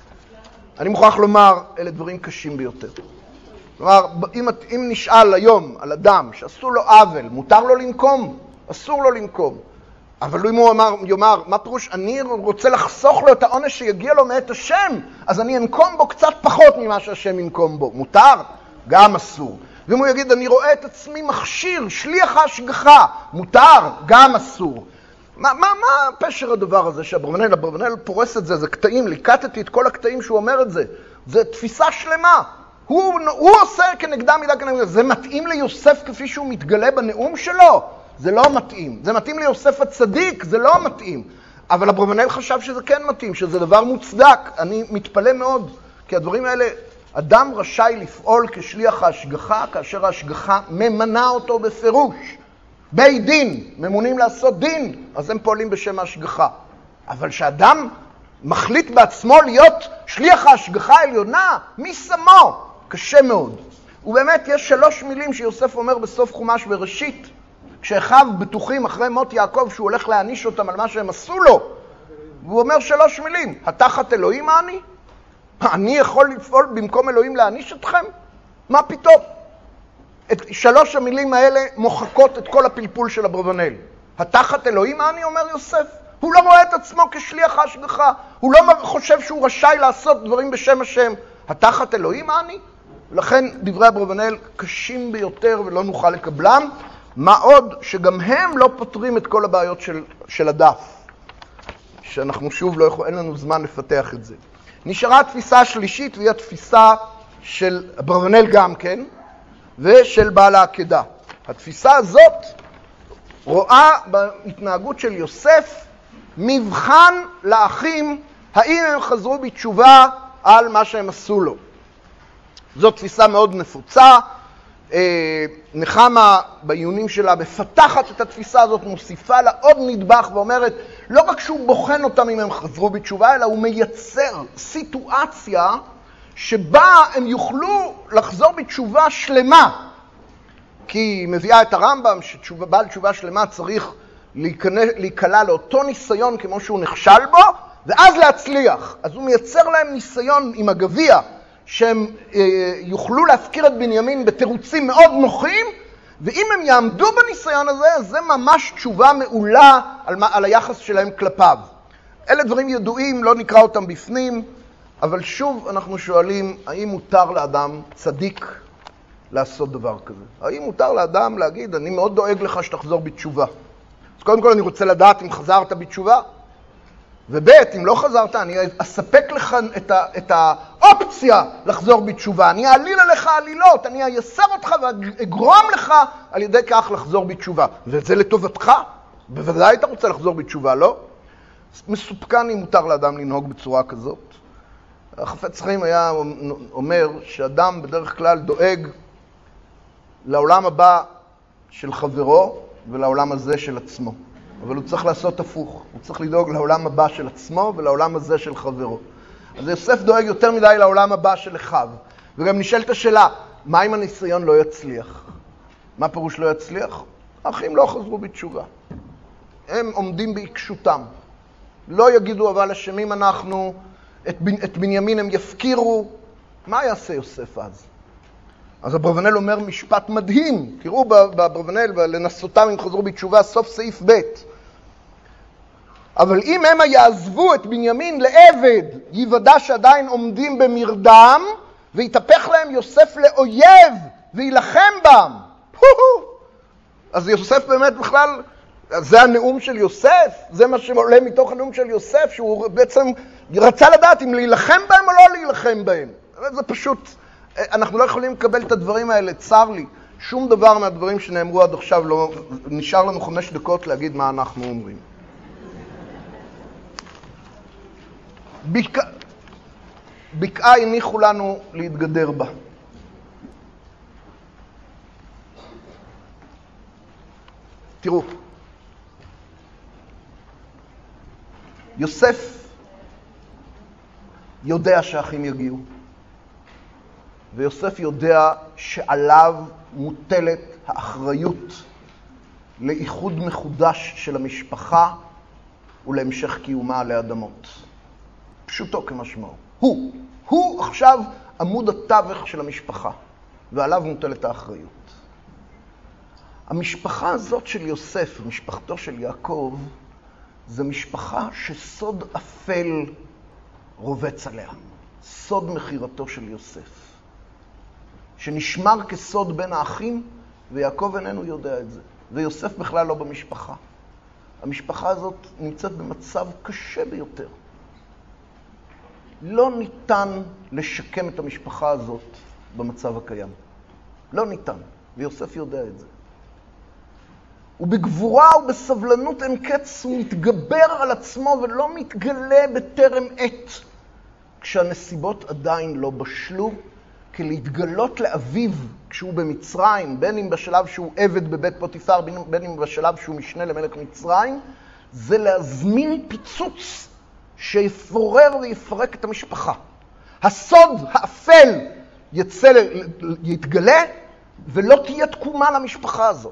אני מוכרח לומר, אלה דברים קשים ביותר. כלומר, אם, אם נשאל היום על אדם שעשו לו עוול, מותר לו לנקום? אסור לו לנקום. אבל אם הוא אמר, יאמר, מה פירוש? אני רוצה לחסוך לו את העונש שיגיע לו מאת השם, אז אני אנקום בו קצת פחות ממה שהשם ינקום בו. מותר? גם אסור. ואם הוא יגיד, אני רואה את עצמי מכשיר, שליח ההשגחה, מותר? גם אסור. מה, מה, מה פשר הדבר הזה שאברבנאל, אברבנאל פורס את זה, זה קטעים, ליקטתי את כל הקטעים שהוא אומר את זה. זה תפיסה שלמה. הוא, הוא עושה כנגדה מידה כנגדה. זה מתאים ליוסף כפי שהוא מתגלה בנאום שלו? זה לא מתאים. זה מתאים ליוסף הצדיק? זה לא מתאים. אבל אברבנאל חשב שזה כן מתאים, שזה דבר מוצדק. אני מתפלא מאוד, כי הדברים האלה, אדם רשאי לפעול כשליח ההשגחה, כאשר ההשגחה ממנה אותו בפירוש. בית דין, ממונים לעשות דין, אז הם פועלים בשם ההשגחה. אבל שאדם מחליט בעצמו להיות שליח ההשגחה העליונה, מי שמו? קשה מאוד. ובאמת יש שלוש מילים שיוסף אומר בסוף חומש בראשית, כשאחיו בטוחים אחרי מות יעקב שהוא הולך להעניש אותם על מה שהם עשו לו, והוא אומר שלוש מילים, התחת אלוהים אני? אני יכול לפעול במקום אלוהים להעניש אתכם? מה פתאום? את שלוש המילים האלה מוחקות את כל הפלפול של אברבנאל. התחת אלוהים אני, אומר יוסף? הוא לא רואה את עצמו כשליח ההשגחה. הוא לא חושב שהוא רשאי לעשות דברים בשם השם. התחת אלוהים אני? ולכן דברי אברבנאל קשים ביותר ולא נוכל לקבלם. מה עוד שגם הם לא פותרים את כל הבעיות של, של הדף. שאנחנו שוב לא יכול, אין לנו זמן לפתח את זה. נשארה התפיסה השלישית, והיא התפיסה של אברבנאל גם כן, ושל בעל העקדה. התפיסה הזאת רואה בהתנהגות של יוסף מבחן לאחים, האם הם חזרו בתשובה על מה שהם עשו לו. זאת תפיסה מאוד נפוצה. נחמה בעיונים שלה מפתחת את התפיסה הזאת, מוסיפה לה עוד נדבך ואומרת, לא רק שהוא בוחן אותם אם הם חזרו בתשובה, אלא הוא מייצר סיטואציה שבה הם יוכלו לחזור בתשובה שלמה. כי היא מביאה את הרמב"ם שבעל תשובה שלמה צריך להיקלע לאותו ניסיון כמו שהוא נכשל בו, ואז להצליח. אז הוא מייצר להם ניסיון עם הגביע, שהם אה, יוכלו להזכיר את בנימין בתירוצים מאוד נוחים, ואם הם יעמדו בניסיון הזה, זה ממש תשובה מעולה על, על היחס שלהם כלפיו. אלה דברים ידועים, לא נקרא אותם בפנים, אבל שוב אנחנו שואלים, האם מותר לאדם צדיק לעשות דבר כזה? האם מותר לאדם להגיד, אני מאוד דואג לך שתחזור בתשובה? אז קודם כל אני רוצה לדעת אם חזרת בתשובה, ובית, אם לא חזרת, אני אספק לך את, ה, את האופציה לחזור בתשובה. אני אעליל עליך עלילות, אני אייסר אותך ואגרום לך על ידי כך לחזור בתשובה. וזה לטובתך. בוודאי אתה רוצה לחזור בתשובה, לא? מסופקן אם מותר לאדם לנהוג בצורה כזאת. החפץ חיים היה אומר שאדם בדרך כלל דואג לעולם הבא של חברו ולעולם הזה של עצמו. אבל הוא צריך לעשות הפוך. הוא צריך לדאוג לעולם הבא של עצמו ולעולם הזה של חברו. אז יוסף דואג יותר מדי לעולם הבא של אחיו. וגם נשאלת השאלה, מה אם הניסיון לא יצליח? מה פירוש לא יצליח? האחים לא חזרו בתשובה. הם עומדים בעיקשותם. לא יגידו אבל אשמים אנחנו, את, את בנימין הם יפקירו. מה יעשה יוסף אז? אז אברבנאל אומר משפט מדהים. תראו באברבנאל ולנסותם אם חזרו בתשובה, סוף סעיף ב'. אבל אם הם יעזבו את בנימין לעבד, יוודע שעדיין עומדים במרדם, ויתהפך להם יוסף לאויב, וילחם בם. אז יוסף באמת בכלל, זה הנאום של יוסף, זה מה שעולה מתוך הנאום של יוסף, שהוא בעצם רצה לדעת אם להילחם בהם או לא להילחם בהם. זה פשוט, אנחנו לא יכולים לקבל את הדברים האלה, צר לי. שום דבר מהדברים שנאמרו עד עכשיו לא, נשאר לנו חמש דקות להגיד מה אנחנו אומרים. בקעה, בקעה הניחו לנו להתגדר בה. תראו, יוסף יודע שהאחים יגיעו, ויוסף יודע שעליו מוטלת האחריות לאיחוד מחודש של המשפחה ולהמשך קיומה עלי אדמות. פשוטו כמשמעו. הוא, הוא עכשיו עמוד התווך של המשפחה, ועליו מוטלת האחריות. המשפחה הזאת של יוסף, משפחתו של יעקב, זה משפחה שסוד אפל רובץ עליה. סוד מחירתו של יוסף. שנשמר כסוד בין האחים, ויעקב איננו יודע את זה. ויוסף בכלל לא במשפחה. המשפחה הזאת נמצאת במצב קשה ביותר. לא ניתן לשקם את המשפחה הזאת במצב הקיים. לא ניתן, ויוסף יודע את זה. ובגבורה ובסבלנות אין קץ הוא מתגבר על עצמו ולא מתגלה בטרם עת, כשהנסיבות עדיין לא בשלו, כלהתגלות לאביו כשהוא במצרים, בין אם בשלב שהוא עבד בבית פוטיפר, בין אם בשלב שהוא משנה למלך מצרים, זה להזמין פיצוץ שיפורר ויפרק את המשפחה. הסוד האפל יצא, יתגלה, ולא תהיה תקומה למשפחה הזאת.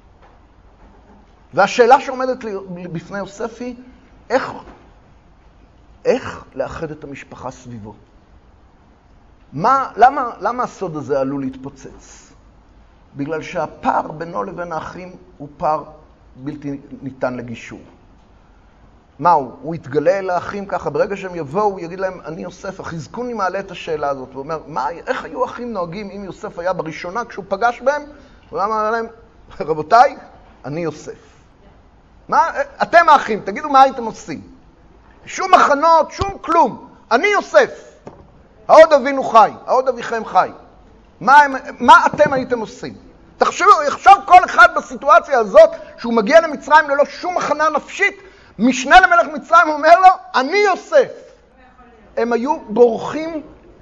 והשאלה שעומדת בפני יוסף היא, איך, איך לאחד את המשפחה סביבו? מה, למה, למה הסוד הזה עלול להתפוצץ? בגלל שהפער בינו לבין האחים הוא פער בלתי ניתן לגישור. מה הוא? הוא יתגלה אל האחים ככה, ברגע שהם יבואו, הוא יגיד להם, אני יוסף, החזקוני מעלה את השאלה הזאת. הוא אומר, מה, איך היו אחים נוהגים אם יוסף היה בראשונה כשהוא פגש בהם? הוא אמר להם, רבותיי, אני יוסף. מה, אתם האחים, תגידו מה הייתם עושים. שום מחנות, שום כלום. אני יוסף. העוד אבינו חי, העוד אביכם חי. מה, מה אתם הייתם עושים? תחשבו, יחשוב כל אחד בסיטואציה הזאת, שהוא מגיע למצרים ללא שום מחנה נפשית, משנה למלך מצרים אומר לו, אני יוסף. הם היו בורחים,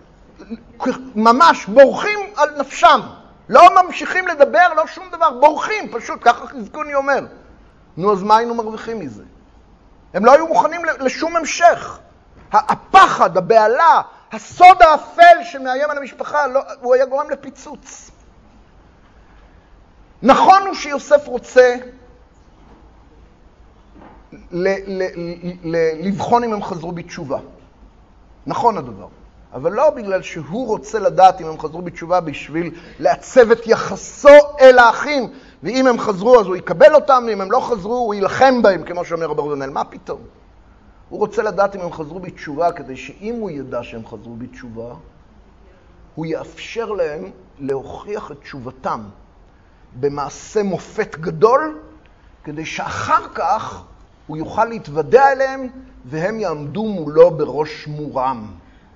ממש בורחים על נפשם. לא ממשיכים לדבר, לא שום דבר, בורחים, פשוט, ככה חזקוני אומר. נו, אז מה היינו מרוויחים מזה? הם לא היו מוכנים לשום המשך. הפחד, הבעלה, הסוד האפל שמאיים על המשפחה, לא, הוא היה גורם לפיצוץ. נכון הוא שיוסף רוצה ל- ל- ל- לבחון אם הם חזרו בתשובה. נכון הדבר. אבל לא בגלל שהוא רוצה לדעת אם הם חזרו בתשובה בשביל לעצב את יחסו אל האחים. ואם הם חזרו אז הוא יקבל אותם, ואם הם לא חזרו הוא ילחם בהם, כמו שאומר אברבנאל. מה פתאום? הוא רוצה לדעת אם הם חזרו בתשובה, כדי שאם הוא ידע שהם חזרו בתשובה, הוא יאפשר להם להוכיח את תשובתם במעשה מופת גדול, כדי שאחר כך הוא יוכל להתוודע אליהם, והם יעמדו מולו בראש מורם.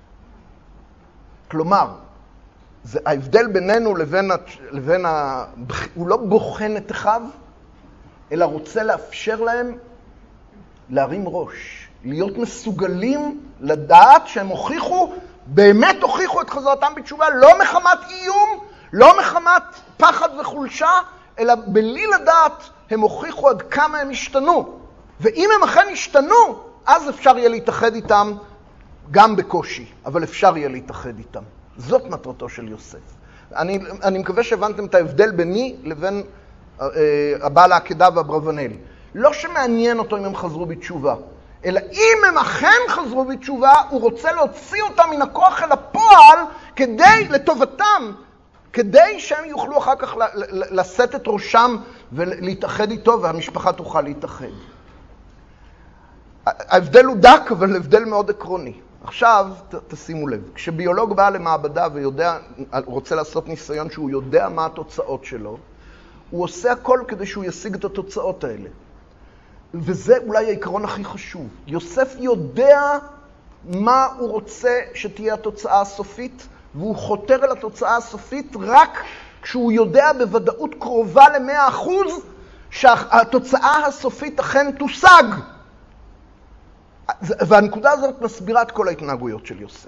כלומר, זה ההבדל בינינו לבין, לבין ה... הוא לא בוחן את אחיו, אלא רוצה לאפשר להם להרים ראש, להיות מסוגלים לדעת שהם הוכיחו, באמת הוכיחו את חזרתם בתשובה, לא מחמת איום, לא מחמת פחד וחולשה, אלא בלי לדעת הם הוכיחו עד כמה הם השתנו. ואם הם אכן השתנו, אז אפשר יהיה להתאחד איתם גם בקושי, אבל אפשר יהיה להתאחד איתם. זאת מטרתו של יוסף. אני, אני מקווה שהבנתם את ההבדל ביני לבין אה, הבעל העקדה והברבנאל. לא שמעניין אותו אם הם חזרו בתשובה, אלא אם הם אכן חזרו בתשובה, הוא רוצה להוציא אותם מן הכוח אל הפועל, כדי, לטובתם, כדי שהם יוכלו אחר כך לשאת את ראשם ולהתאחד איתו, והמשפחה תוכל להתאחד. ההבדל הוא דק, אבל הבדל מאוד עקרוני. עכשיו, ת, תשימו לב, כשביולוג בא למעבדה ויודע, רוצה לעשות ניסיון שהוא יודע מה התוצאות שלו, הוא עושה הכל כדי שהוא ישיג את התוצאות האלה. וזה אולי העיקרון הכי חשוב. יוסף יודע מה הוא רוצה שתהיה התוצאה הסופית, והוא חותר אל התוצאה הסופית רק כשהוא יודע בוודאות קרובה ל-מאה אחוז שהתוצאה הסופית אכן תושג. והנקודה הזאת מסבירה את כל ההתנהגויות של יוסף.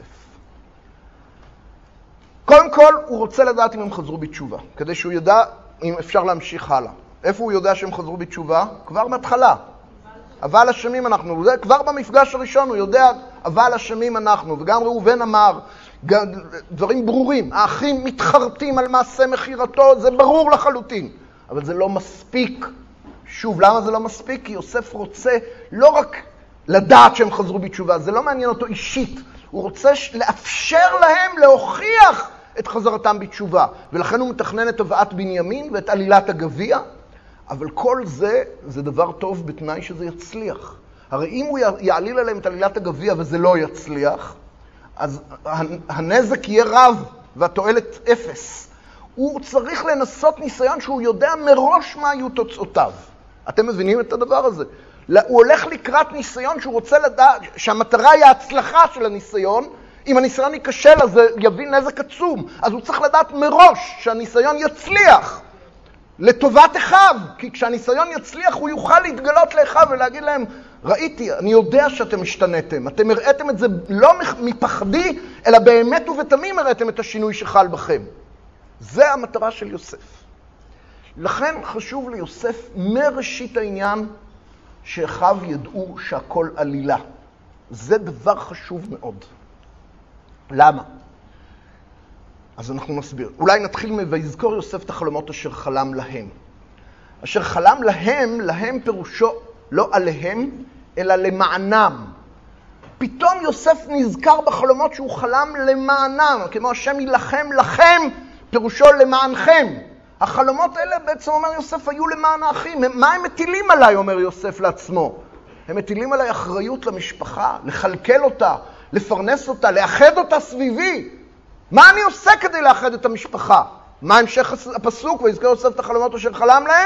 קודם כל, הוא רוצה לדעת אם הם חזרו בתשובה, כדי שהוא ידע אם אפשר להמשיך הלאה. איפה הוא יודע שהם חזרו בתשובה? כבר מההתחלה. אבל אשמים אנחנו. זה כבר במפגש הראשון הוא יודע, אבל אשמים אנחנו. וגם ראובן אמר, דברים ברורים. האחים מתחרטים על מעשה מחירתו, זה ברור לחלוטין. אבל זה לא מספיק. שוב, למה זה לא מספיק? כי יוסף רוצה לא רק לדעת שהם חזרו בתשובה, זה לא מעניין אותו אישית. הוא רוצה לאפשר להם להוכיח את חזרתם בתשובה. ולכן הוא מתכנן את הבאת בנימין ואת עלילת הגביע. אבל כל זה, זה דבר טוב בתנאי שזה יצליח. הרי אם הוא יעליל עליהם את עלילת הגביע וזה לא יצליח, אז הנזק יהיה רב והתועלת אפס. הוא צריך לנסות ניסיון שהוא יודע מראש מה היו תוצאותיו. אתם מבינים את הדבר הזה? הוא הולך לקראת ניסיון שהוא רוצה לדעת, שהמטרה היא ההצלחה של הניסיון. אם הניסיון ייכשל, אז זה יביא נזק עצום. אז הוא צריך לדעת מראש שהניסיון יצליח לטובת אחיו, כי כשהניסיון יצליח הוא יוכל להתגלות לאחיו ולהגיד להם, ראיתי, אני יודע שאתם השתנתם, אתם הראיתם את זה לא מפחדי, אלא באמת ובתמים הראיתם את השינוי שחל בכם. זה המטרה של יוסף. לכן חשוב ליוסף מראשית העניין שאחיו ידעו שהכל עלילה. זה דבר חשוב מאוד. למה? אז אנחנו נסביר. אולי נתחיל מ"ויזכור יוסף את החלומות אשר חלם להם". אשר חלם להם, להם פירושו לא עליהם, אלא למענם. פתאום יוסף נזכר בחלומות שהוא חלם למענם, כמו השם ילחם לכם, פירושו למענכם. החלומות האלה בעצם אומר יוסף היו למען האחים. מה הם מטילים עליי, אומר יוסף לעצמו? הם מטילים עליי אחריות למשפחה, לכלכל אותה, לפרנס אותה, לאחד אותה סביבי. מה אני עושה כדי לאחד את המשפחה? מה המשך הפסוק? ויזכר יוסף את החלומות אשר חלם להם?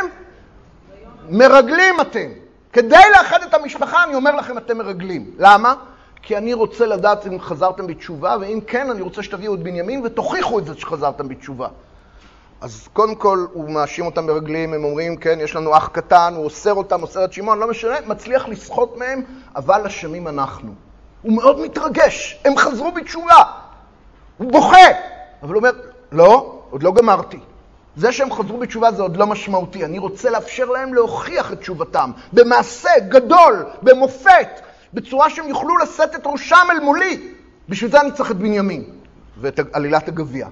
מרגלים אתם. כדי לאחד את המשפחה אני אומר לכם אתם מרגלים. למה? כי אני רוצה לדעת אם חזרתם בתשובה, ואם כן אני רוצה שתביאו את בנימין ותוכיחו את זה שחזרתם בתשובה. אז קודם כל הוא מאשים אותם מרגלים, הם אומרים כן יש לנו אח קטן, הוא אוסר אותם, אוסר את שמעון, לא משנה, מצליח לסחוט מהם, אבל אשמים אנחנו. הוא מאוד מתרגש, הם חזרו בתשובה. הוא בוכה, אבל הוא אומר, לא, עוד לא גמרתי. זה שהם חזרו בתשובה זה עוד לא משמעותי. אני רוצה לאפשר להם להוכיח את תשובתם, במעשה גדול, במופת, בצורה שהם יוכלו לשאת את ראשם אל מולי. בשביל זה אני צריך את בנימין ואת עלילת הגביע.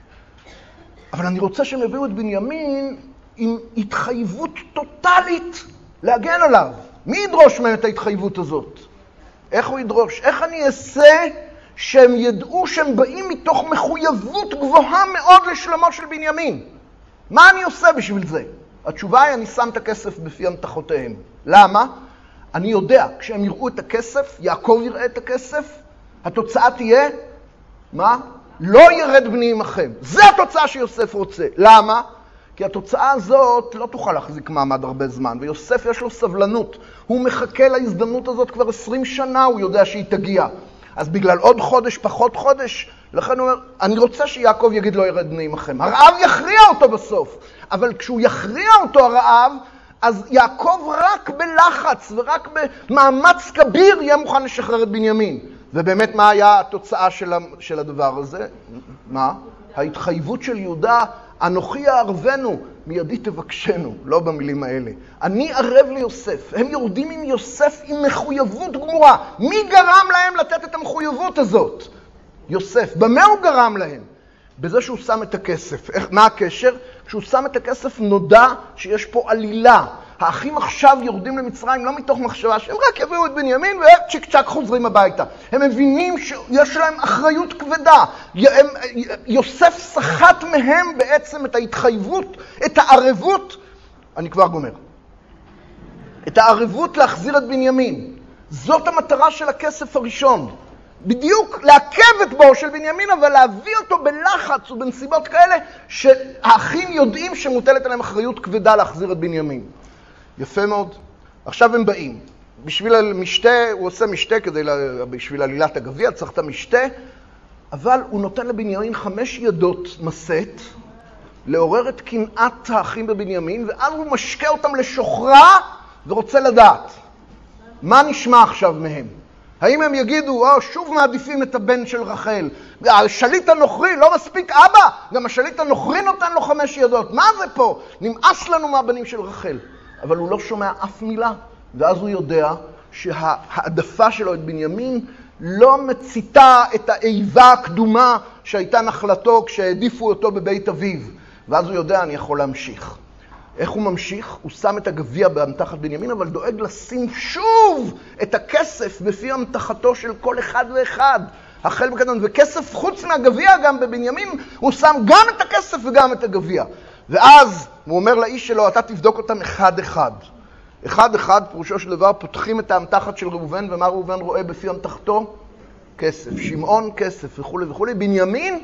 אבל אני רוצה שהם יביאו את בנימין עם התחייבות טוטלית להגן עליו. מי ידרוש מהם את ההתחייבות הזאת? איך הוא ידרוש? איך אני אעשה שהם ידעו שהם באים מתוך מחויבות גבוהה מאוד לשלמו של בנימין? מה אני עושה בשביל זה? התשובה היא, אני שם את הכסף בפי המתחותיהם. למה? אני יודע, כשהם יראו את הכסף, יעקב יראה את הכסף, התוצאה תהיה, מה? לא ירד בני עמכם. זה התוצאה שיוסף רוצה. למה? כי התוצאה הזאת לא תוכל להחזיק מעמד הרבה זמן, ויוסף יש לו סבלנות. הוא מחכה להזדמנות הזאת כבר עשרים שנה, הוא יודע שהיא תגיע. אז בגלל עוד חודש, פחות חודש, לכן הוא אומר, אני רוצה שיעקב יגיד לא ירד בני עמכם. הרעב יכריע אותו בסוף, אבל כשהוא יכריע אותו הרעב, אז יעקב רק בלחץ ורק במאמץ כביר יהיה מוכן לשחרר את בנימין. ובאמת מה היה התוצאה של, של הדבר הזה? מה? ההתחייבות של יהודה, אנוכי יערבנו, מידי תבקשנו, לא במילים האלה. אני ערב ליוסף, הם יורדים עם יוסף עם מחויבות גמורה. מי גרם להם לתת את המחויבות הזאת? יוסף. במה הוא גרם להם? בזה שהוא שם את הכסף. מה הקשר? כשהוא שם את הכסף נודע שיש פה עלילה. האחים עכשיו יורדים למצרים לא מתוך מחשבה שהם רק יביאו את בנימין וצ'יק צ'ק חוזרים הביתה. הם מבינים שיש להם אחריות כבדה. הם, יוסף סחט מהם בעצם את ההתחייבות, את הערבות, אני כבר גומר, את הערבות להחזיר את בנימין. זאת המטרה של הכסף הראשון. בדיוק לעכב את בואו של בנימין, אבל להביא אותו בלחץ ובנסיבות כאלה שהאחים יודעים שמוטלת עליהם אחריות כבדה להחזיר את בנימין. יפה מאוד. עכשיו הם באים. בשביל המשתה, הוא עושה משתה כדי, בשביל עלילת הגביע, צריך את המשתה, אבל הוא נותן לבנימין חמש ידות מסת, לעורר את קנאת האחים בבנימין, ואז הוא משקה אותם לשוחרה ורוצה לדעת. מה נשמע עכשיו מהם? האם הם יגידו, או, שוב מעדיפים את הבן של רחל? השליט הנוכרי לא מספיק אבא, גם השליט הנוכרי נותן לו חמש ידות. מה זה פה? נמאס לנו מהבנים של רחל. אבל הוא לא שומע אף מילה, ואז הוא יודע שהעדפה שלו את בנימין לא מציתה את האיבה הקדומה שהייתה נחלתו כשהעדיפו אותו בבית אביו. ואז הוא יודע, אני יכול להמשיך. איך הוא ממשיך? הוא שם את הגביע באמתחת בנימין, אבל דואג לשים שוב את הכסף בפי אמתחתו של כל אחד ואחד. החל בקטן, וכסף חוץ מהגביע גם בבנימין, הוא שם גם את הכסף וגם את הגביע. ואז הוא אומר לאיש שלו, אתה תבדוק אותם אחד אחד. אחד אחד, פירושו של דבר, פותחים את האמתחת של ראובן, ומה ראובן רואה בפי אמתחתו? כסף. שמעון כסף וכו' וכו'. בנימין,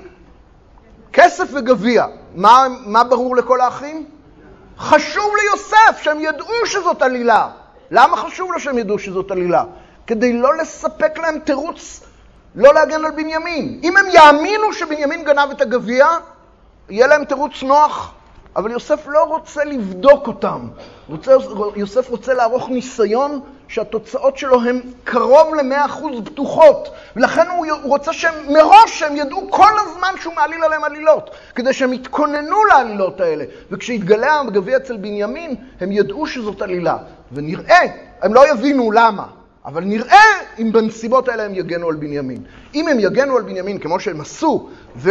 כסף וגביע. מה, מה ברור לכל האחים? חשוב ליוסף שהם ידעו שזאת עלילה. למה חשוב לו שהם ידעו שזאת עלילה? כדי לא לספק להם תירוץ, לא להגן על בנימין. אם הם יאמינו שבנימין גנב את הגביע, יהיה להם תירוץ נוח. אבל יוסף לא רוצה לבדוק אותם. רוצה, יוסף רוצה לערוך ניסיון שהתוצאות שלו הן קרוב ל-מאה אחוז בטוחות. ולכן הוא רוצה שהם, מראש שהם ידעו כל הזמן שהוא מעליל עליהם עלילות. כדי שהם יתכוננו לעלילות האלה. וכשהתגלה הגביע אצל בנימין, הם ידעו שזאת עלילה. ונראה, הם לא יבינו למה. אבל נראה אם בנסיבות האלה הם יגנו על בנימין. אם הם יגנו על בנימין כמו שהם עשו,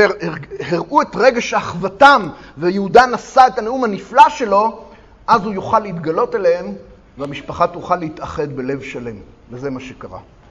והראו את רגש אחוותם, ויהודה נשא את הנאום הנפלא שלו, אז הוא יוכל להתגלות אליהם, והמשפחה תוכל להתאחד בלב שלם. וזה מה שקרה.